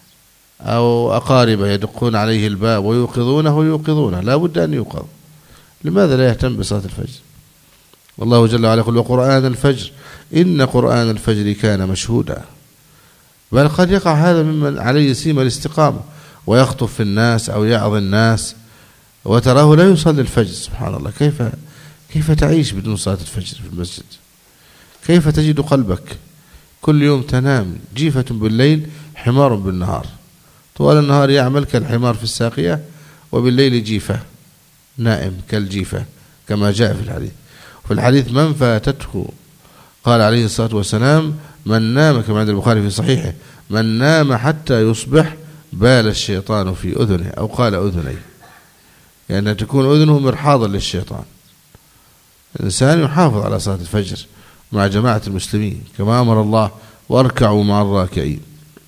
Speaker 1: أو أقاربه يدقون عليه الباب ويوقظونه ويوقظونه، لا بد أن يوقظ. لماذا لا يهتم بصلاة الفجر؟ والله جل وعلا يقول وقرآن الفجر إن قرآن الفجر كان مشهودا. بل قد يقع هذا ممن عليه سيما الاستقامة ويخطب في الناس أو يعظ الناس وتراه لا يصلي الفجر. سبحان الله، كيف كيف تعيش بدون صلاة الفجر في المسجد؟ كيف تجد قلبك كل يوم تنام جيفة بالليل حمار بالنهار، طوال النهار يعمل كالحمار في الساقية وبالليل جيفة نائم كالجيفة كما جاء في الحديث. في الحديث من فاتته قال عليه الصلاة والسلام من نام كما عند البخاري في صحيحه من نام حتى يصبح بال الشيطان في أذنه أو قال أذني، يعني تكون أذنه مرحاضا للشيطان. الإنسان يحافظ على صلاة الفجر مع جماعة المسلمين كما أمر الله واركعوا مع الراكعين.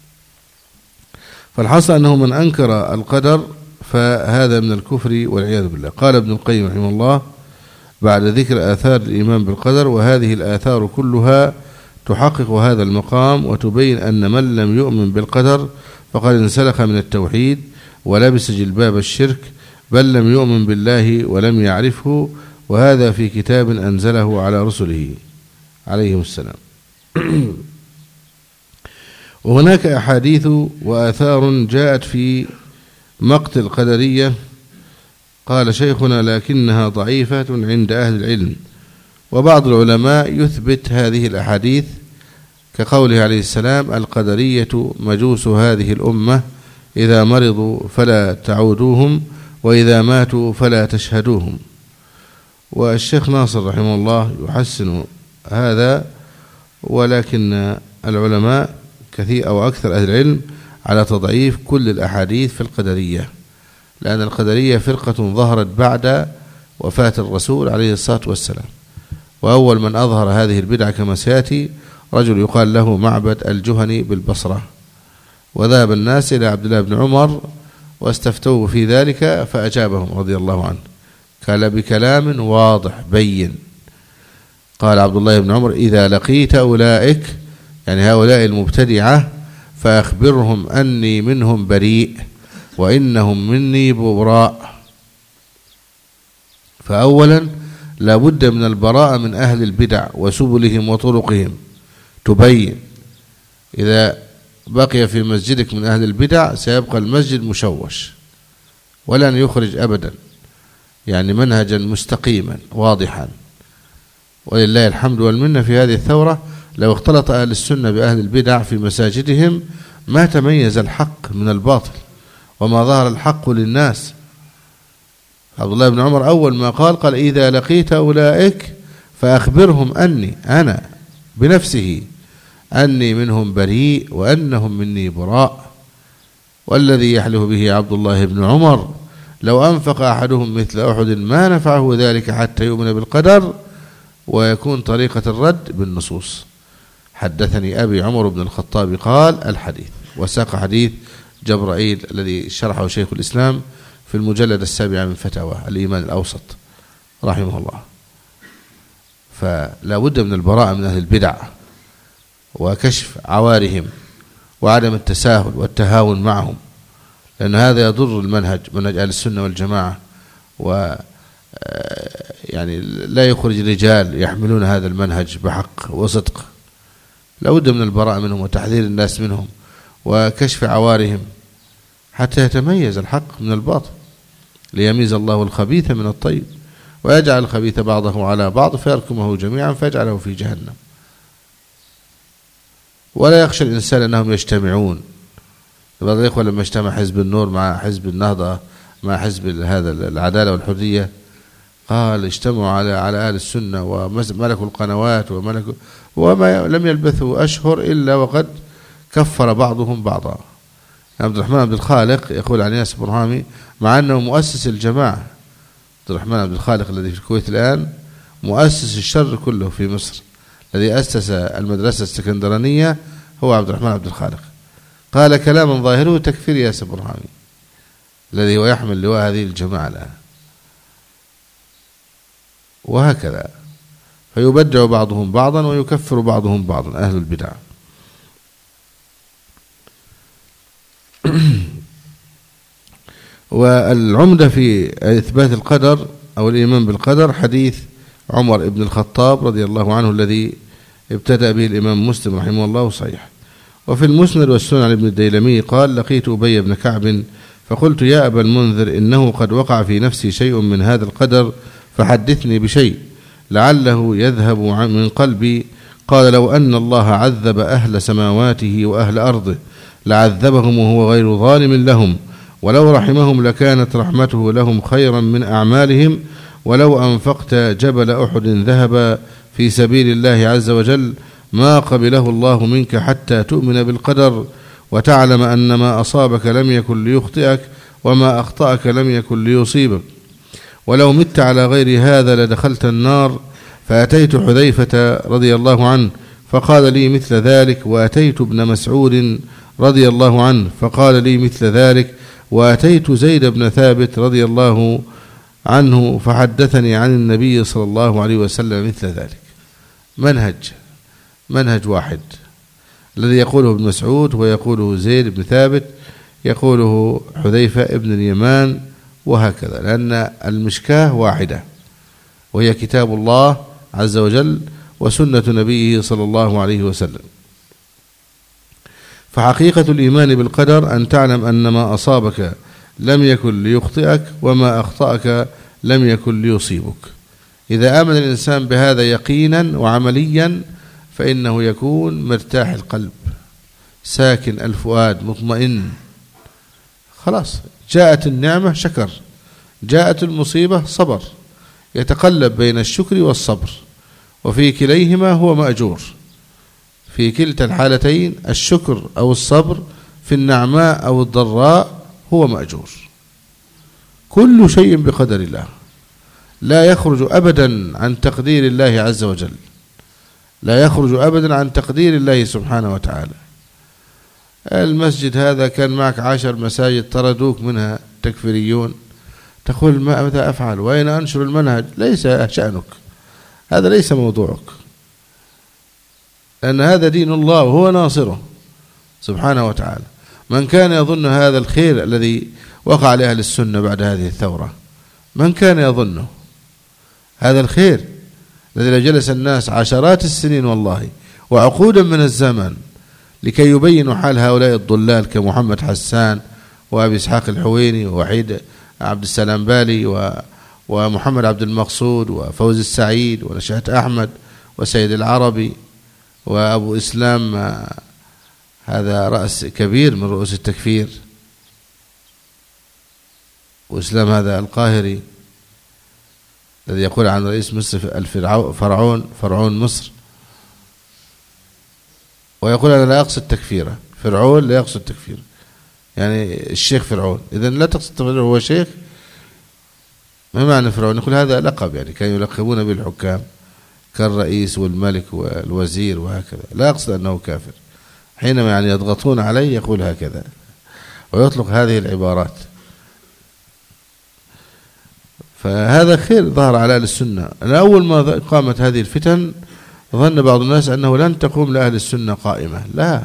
Speaker 1: فالحصل أنه من أنكر القدر فهذا من الكفر والعياذ بالله. قال ابن القيم رحمه الله بعد ذكر آثار الإيمان بالقدر وهذه الآثار كلها تحقق هذا المقام وتبين أن من لم يؤمن بالقدر فقد انسلخ من التوحيد ولبس جلباب الشرك بل لم يؤمن بالله ولم يعرفه، وهذا في كتاب أنزله على رسله عليهم السلام. وهناك أحاديث وآثار جاءت في مقت القدرية قال شيخنا لكنها ضعيفة عند أهل العلم، وبعض العلماء يثبت هذه الأحاديث كقوله عليه السلام القدرية مجوس هذه الأمة إذا مرضوا فلا تعودوهم وإذا ماتوا فلا تشهدوهم. والشيخ ناصر رحمه الله يحسن هذا، ولكن العلماء كثير أو أكثر أهل العلم على تضعيف كل الأحاديث في القدرية، لأن القدرية فرقة ظهرت بعد وفاة الرسول عليه الصلاة والسلام، وأول من أظهر هذه البدعة كما سيأتي رجل يقال له معبد الجهني بالبصرة، وذهب الناس إلى عبد الله بن عمر واستفتوه في ذلك فأجابهم رضي الله عنه، قال بكلام واضح بين. قال عبد الله بن عمر إذا لقيت أولئك يعني هؤلاء المبتدعة فأخبرهم أني منهم بريء وإنهم مني براء. فأولا لا بد من البراءة من أهل البدع وسبلهم وطرقهم تبين. إذا بقي في مسجدك من أهل البدع سيبقى المسجد مشوش ولن يخرج أبدا يعني منهجا مستقيما واضحا. ولله الحمد والمنة في هذه الثورة لو اختلط أهل السنة بأهل البدع في مساجدهم ما تميز الحق من الباطل وما ظهر الحق للناس. عبد الله بن عمر أول ما قال قال إذا لقيت أولئك فأخبرهم أني أنا بنفسه أني منهم بريء وأنهم مني براء. والذي يحلف به عبد الله بن عمر لو أنفق أحدهم مثل أحد ما نفعه ذلك حتى يؤمن بالقدر، ويكون طريقة الرد بالنصوص. حدثني أبي عمر بن الخطاب قال الحديث، وساق حديث جبرائيل الذي شرحه شيخ الإسلام في المجلد السابع من فتاوى الإيمان الأوسط رحمه الله. فلا بد من البراءة من أهل البدع وكشف عوارهم وعدم التساهل والتهاون معهم، لأن هذا يضر المنهج منهج أهل السنة والجماعة، و يعني لا يخرج رجال يحملون هذا المنهج بحق وصدق. لا بد من البراءة منهم وتحذير الناس منهم وكشف عوارهم حتى يتميز الحق من الباطل، ليميز الله الخبيث من الطيب ويجعل الخبيث بعضه على بعض فيركمه جميعا فيجعله في جهنم. ولا يخشى الإنسان أنهم يجتمعون. بعض الإخوة لما اجتمع حزب النور مع حزب النهضة مع حزب هذا العدالة والحرية قال اجتمعوا على على أهل السنة وملكوا القنوات وملكوا، وما لم يلبثوا أشهر إلا وقد كفر بعضهم بعضا. عبد الرحمن عبد الخالق يقول عن ياسر برهامي مع أنه مؤسس الجماعة، عبد الرحمن عبد الخالق الذي في الكويت الآن مؤسس الشر كله في مصر، الذي أسس المدرسة السكندرانية هو عبد الرحمن عبد الخالق، قال كلاما ظاهره تكفير ياسر برهامي الذي هو يحمل لواء هذه الجماعة الآن. وهكذا فيبدع بعضهم بعضا ويكفر بعضهم بعضا أهل البدع. والعمدة في إثبات القدر أو الإيمان بالقدر حديث عمر بن الخطاب رضي الله عنه الذي ابتدأ به الإمام مسلم رحمه الله صحيح. وفي المسند والسنن عن ابن الديلمي قال: لقيت أبي بن كعب فقلت: يا أبا المنذر، إنه قد وقع في نفسي شيء من هذا القدر فحدثني بشيء لعله يذهب من قلبي. قال: لو أن الله عذب أهل سماواته وأهل أرضه لعذبهم وهو غير ظالم لهم، ولو رحمهم لكانت رحمته لهم خيرا من أعمالهم، ولو أنفقت جبل أحد ذهبا في سبيل الله عز وجل ما قبله الله منك حتى تؤمن بالقدر وتعلم أن ما أصابك لم يكن ليخطئك وما أخطأك لم يكن ليصيبك، ولو مت على غير هذا لدخلت النار. فأتيت حذيفة رضي الله عنه فقال لي مثل ذلك، وأتيت ابن مسعود رضي الله عنه فقال لي مثل ذلك، وأتيت زيد بن ثابت رضي الله عنه فحدثني عن النبي صلى الله عليه وسلم مثل ذلك. منهج منهج واحد، الذي يقوله ابن مسعود ويقوله زيد بن ثابت، يقوله حذيفة ابن اليمان، وهكذا، لأن المشكاة واحدة وهي كتاب الله عز وجل وسنة نبيه صلى الله عليه وسلم. فحقيقة الإيمان بالقدر أن تعلم أن ما أصابك لم يكن ليخطئك وما أخطأك لم يكن ليصيبك. إذا آمن الإنسان بهذا يقينا وعمليا فإنه يكون مرتاح القلب ساكن الفؤاد مطمئن. خلاص، جاءت النعمة شكر، جاءت المصيبة صبر، يتقلب بين الشكر والصبر، وفي كليهما هو مأجور. في كلتا الحالتين الشكر أو الصبر، في النعماء أو الضراء، هو مأجور. كل شيء بقدر الله، لا يخرج أبدا عن تقدير الله عز وجل، لا يخرج أبدا عن تقدير الله سبحانه وتعالى. المسجد هذا كان معك عشر مساجد طردوك منها تكفيريون، تقول ماذا أفعل وأين أنشر المنهج؟ ليس شأنك، هذا ليس موضوعك، لأن هذا دين الله وهو ناصره سبحانه وتعالى. من كان يظن هذا الخير الذي وقع لأهل السنة بعد هذه الثورة، من كان يظنه هذا الخير الذي جلس الناس عشرات السنين والله وعقودا من الزمن لكي يبينوا حال هؤلاء الضلال كمحمد حسان وأبي إسحاق الحويني ووحيد عبد السلام بالي ومحمد عبد المقصود وفوز السعيد ونشأة أحمد وسيد العربي وأبو إسلام، هذا رأس كبير من رؤوس التكفير، وإسلام هذا القاهري الذي يقول عن رئيس مصر فرعون فرعون مصر، ويقول أنا لا أقصد تكفيره، فرعون لا يقصد تكفير، يعني الشيخ فرعون، إذن لا تقصد تكفيره، هو شيخ. ما معنى فرعون؟ يقول هذا لقب، يعني كانوا يلقبون به الحكام كالرئيس والملك والوزير وهكذا، لا أقصد أنه كافر. حينما يعني يضغطون عليه يقول هكذا ويطلق هذه العبارات. فهذا خير ظهر على أهل السنة. أول ما قامت هذه الفتن ظن بعض الناس أنه لن تقوم لأهل السنة قائمة، لا،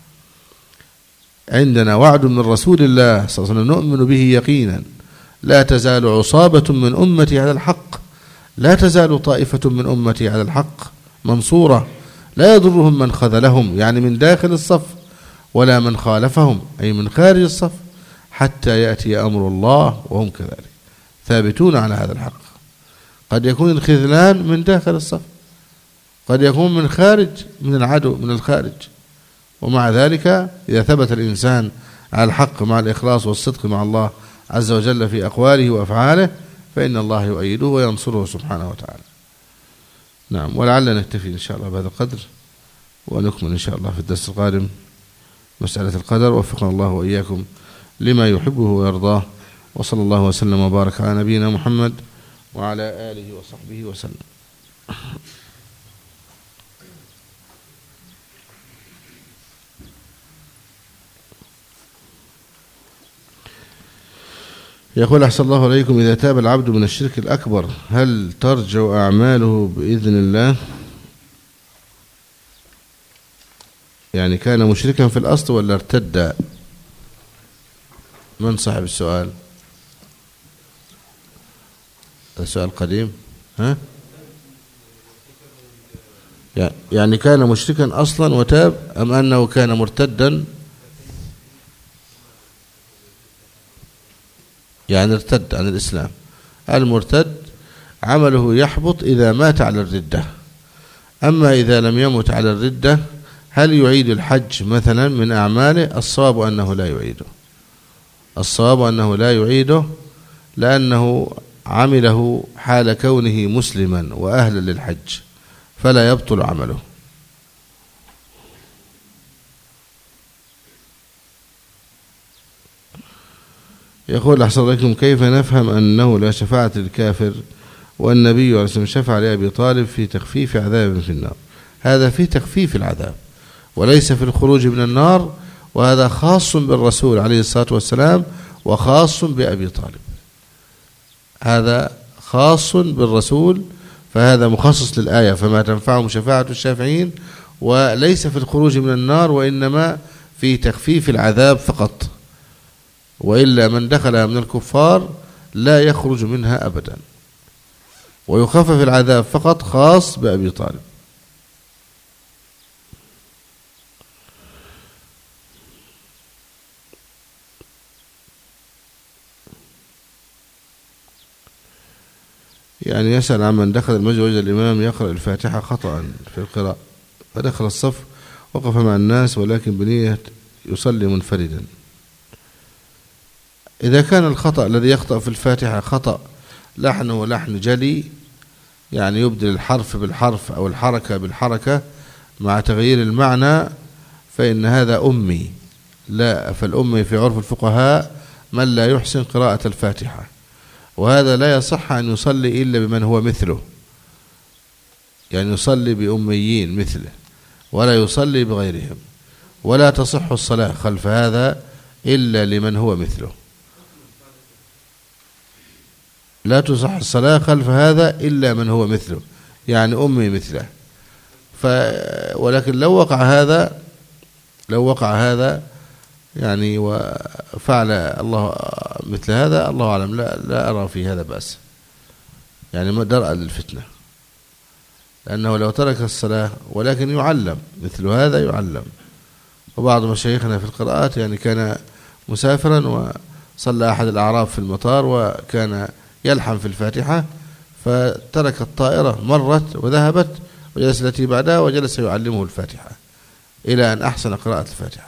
Speaker 1: عندنا وعد من رسول الله صلى الله عليه وسلم نؤمن به يقينا، لا تزال عصابة من أمتي على الحق، لا تزال طائفة من أمتي على الحق منصورة، لا يضرهم من خذلهم، يعني من داخل الصف، ولا من خالفهم أي من خارج الصف، حتى يأتي أمر الله وهم كذلك ثابتون على هذا الحق. قد يكون الخذلان من داخل الصف، قد يكون من خارج، من العدو من الخارج، ومع ذلك إذا ثبت الإنسان على الحق مع الإخلاص والصدق مع الله عز وجل في أقواله وأفعاله فإن الله يؤيده وينصره سبحانه وتعالى. نعم، ولعل نكتفي إن شاء الله بهذا القدر، ونكمل إن شاء الله في الدرس القادم مسألة القدر. وفقنا الله وإياكم لما يحبه ويرضاه، وصلى الله وسلم وبارك على نبينا محمد وعلى آله وصحبه وسلم. يقول أحسن الله عليكم، إذا تاب العبد من الشرك الأكبر هل ترجع أعماله بإذن الله؟ يعني كان مشركا في الأصل ولا ارتد؟ من صاحب السؤال؟ السؤال قديم، ها؟ يعني كان مشركا أصلا وتاب أم أنه كان مرتدا؟ يعني ارتد عن الإسلام. المرتد عمله يحبط إذا مات على الردة. أما إذا لم يمت على الردة هل يعيد الحج مثلا من أعماله؟ الصواب أنه لا يعيده، الصواب أنه لا يعيده لأنه عمله حال كونه مسلما وأهلا للحج، فلا يبطل عمله. يقول أحسن لكم كيف نفهم أنه لا شفاعة للكافر والنبي عليه الصلاة والسلام شفع لأبي طالب في تخفيف عذاب في النار؟ هذا في تخفيف العذاب وليس في الخروج من النار، وهذا خاص بالرسول عليه الصلاة والسلام وخاص بأبي طالب. هذا خاص بالرسول فهذا مخصص للآية فما تنفعهم شفاعة الشافعين، وليس في الخروج من النار وإنما في تخفيف العذاب فقط، وإلا من دخلها من الكفار لا يخرج منها أبدا، ويخفف العذاب فقط خاص بأبي طالب. يعني يسأل عن من دخل المسجد وجد الإمام يقرأ الفاتحة خطأ في القراءة فدخل الصف وقف مع الناس ولكن بنية يصلي منفردا. إذا كان الخطأ الذي يخطأ في الفاتحة خطأ لحنه لحن جلي، يعني يبدل الحرف بالحرف أو الحركة بالحركة مع تغيير المعنى، فإن هذا أمي. لا، فالأمي في عرف الفقهاء من لا يحسن قراءة الفاتحة، وهذا لا يصح أن يصلي إلا بمن هو مثله، يعني يصلي بأميين مثله ولا يصلي بغيرهم، ولا تصح الصلاة خلف هذا إلا لمن هو مثله. لا تصح الصلاة خلف هذا إلا من هو مثله، يعني أمي مثله. ف ولكن لو وقع هذا لو وقع هذا يعني وفعل الله مثل هذا الله أعلم، لا, لا أرى في هذا بأس، يعني درءا للفتنة، لأنه لو ترك الصلاة ولكن يعلم مثل هذا يعلم. وبعض مشايخنا في القراءات يعني كان مسافرا وصلى أحد الأعراب في المطار وكان يلحن في الفاتحة، فترك الطائرة مرت وذهبت وجلس التي بعدها وجلس يعلمه الفاتحة إلى أن أحسن قراءة الفاتحة.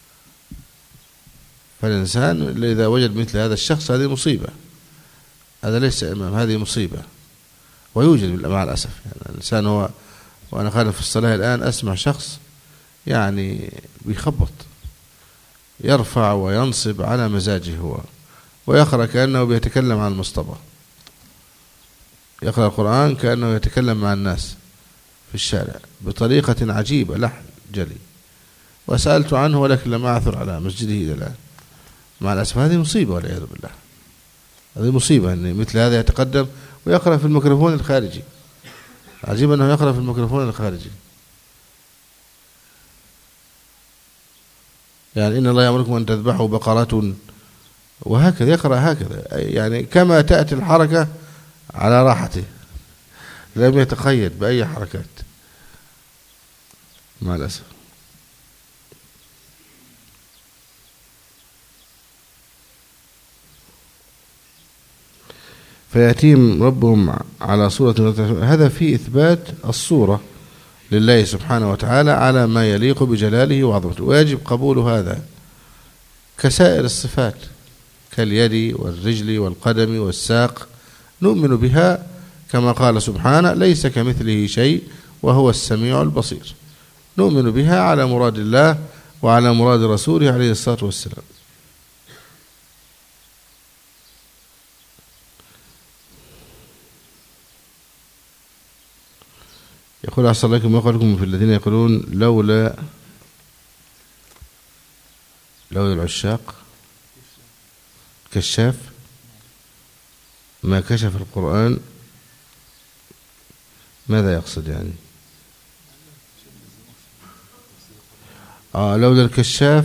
Speaker 1: فالإنسان إذا وجد مثل هذا الشخص هذه مصيبة، هذا ليس إمام، هذه مصيبة. ويوجد مع الأسف يعني الإنسان هو، وأنا قال في الصلاة الآن أسمع شخص يعني بيخبط يرفع وينصب على مزاجه هو، ويقرأ كأنه بيتكلم عن المصطبة، يقرأ القرآن كأنه يتكلم مع الناس في الشارع بطريقة عجيبة لحن جلي. وسألت عنه ولكن لم أعثر على مسجده إلى الآن. مع الأسف هذه مصيبة والعياذ بالله، هذه مصيبة أن مثل هذا يتقدم ويقرأ في الميكروفون الخارجي. عجيب أنه يقرأ في الميكروفون الخارجي. يعني إن الله يأمركم أن تذبحوا بقرة، وهكذا يقرأ هكذا، يعني كما تأتي الحركة على راحته، لم يتقيد بأي حركات مع الأسف. فيأتيهم ربهم على صورة، هذا في إثبات الصورة لله سبحانه وتعالى على ما يليق بجلاله وعظمته، ويجب قبول هذا كسائر الصفات كاليد والرجل والقدم والساق، نؤمن بها كما قال سبحانه ليس كمثله شيء وهو السميع البصير، نؤمن بها على مراد الله وعلى مراد رسوله عليه الصلاة والسلام. يقول أحسن لكم وقالكم في الذين يقولون لولا لولا العشاق كشاف ما كشف القرآن، ماذا يقصد يعني؟ آه لولا الكشاف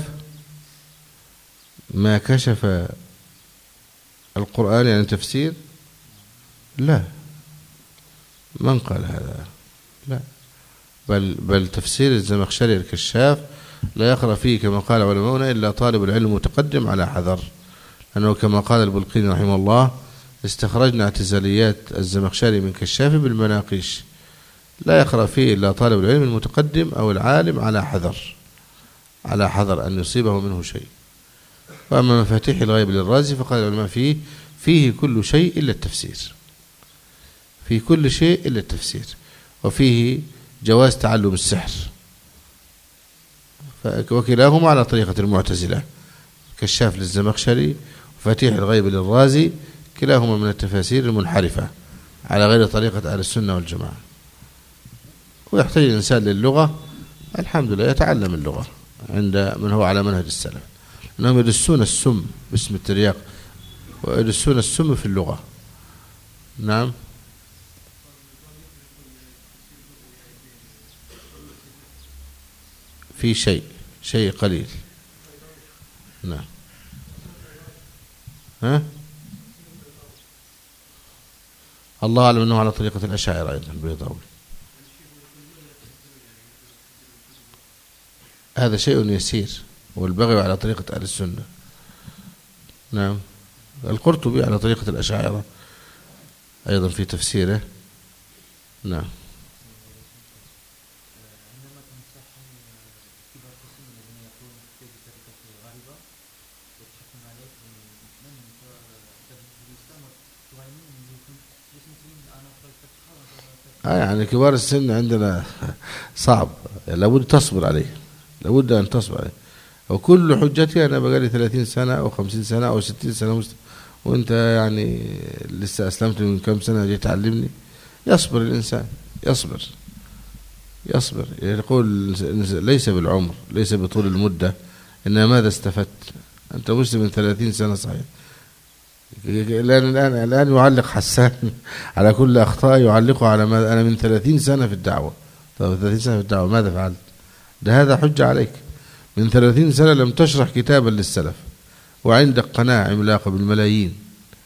Speaker 1: ما كشف القرآن، يعني تفسير؟ لا، من قال هذا؟ لا، بل, بل تفسير الزمخشري الكشاف لا يقرأ فيه كما قال علماؤنا إلا طالب العلم متقدم على حذر، لأنه كما قال البلقيني رحمه الله استخرجنا اعتزاليات الزمخشري من كشاف بالمناقيش، لا يقرأ فيه إلا طالب العلم المتقدم أو العالم على حذر، على حذر أن يصيبه منه شيء. وأما مفاتيح الغيب للرازي فقال العلماء فيه فيه كل شيء إلا التفسير، فيه كل شيء إلا التفسير، وفيه جواز تعلم السحر، وكلاهما على طريقة المعتزلة، كشاف للزمخشري ومفاتيح الغيب للرازي كلاهما من التفاسير المنحرفة على غير طريقة أهل السنة والجماعة. ويحتاج الإنسان للغة، الحمد لله يتعلم اللغة عند من هو على منهج السلف، أنهم يدسون السم باسم الترياق ويدسون السم في اللغة. نعم. في شيء شيء قليل. نعم. ها؟ الله أعلم أنه على طريقة الأشاعرة أيضا البيضاوي. هذا شيء يسير، والبغي على طريقة أهل السنة. نعم. القرطبي على طريقة الأشاعرة أيضا في تفسيره. نعم. آه يعني كبار السن عندنا صعب، لابد تصبر عليه، لابد أن تصبر عليه. وكل حجتي أنا بقالي ثلاثين سنة أو خمسين سنة أو ستين سنة مسلم، وأنت يعني لسه أسلمت من كم سنة جيت تعلمني. يصبر الإنسان، يصبر يصبر يقول ليس بالعمر، ليس بطول المدة، إنما ماذا استفدت. أنت مسلم من ثلاثين سنة صحيح. الآن الآن الآن يعلق حسان على كل أخطاء يعلقه على ماذا. أنا من ثلاثين سنة في الدعوة. طب ثلاثين سنة في الدعوة ماذا فعلت؟ ده هذا حجة عليك. من ثلاثين سنة لم تشرح كتابا للسلف، وعندك قناة عملاقة بالملايين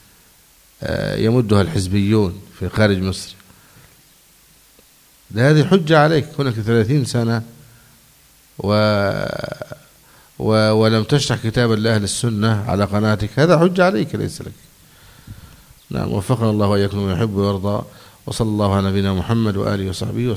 Speaker 1: يمدها الحزبيون في خارج مصر. ده هذه حجة عليك، هناك ثلاثين سنة و... و... ولم تشرح كتابا لأهل السنة على قناتك، هذا حجة عليك ليس لك. نعم. وفقنا الله وإياكم ويحب ويرضى، وصلى الله على نبينا محمد وآله وصحبه وسلم.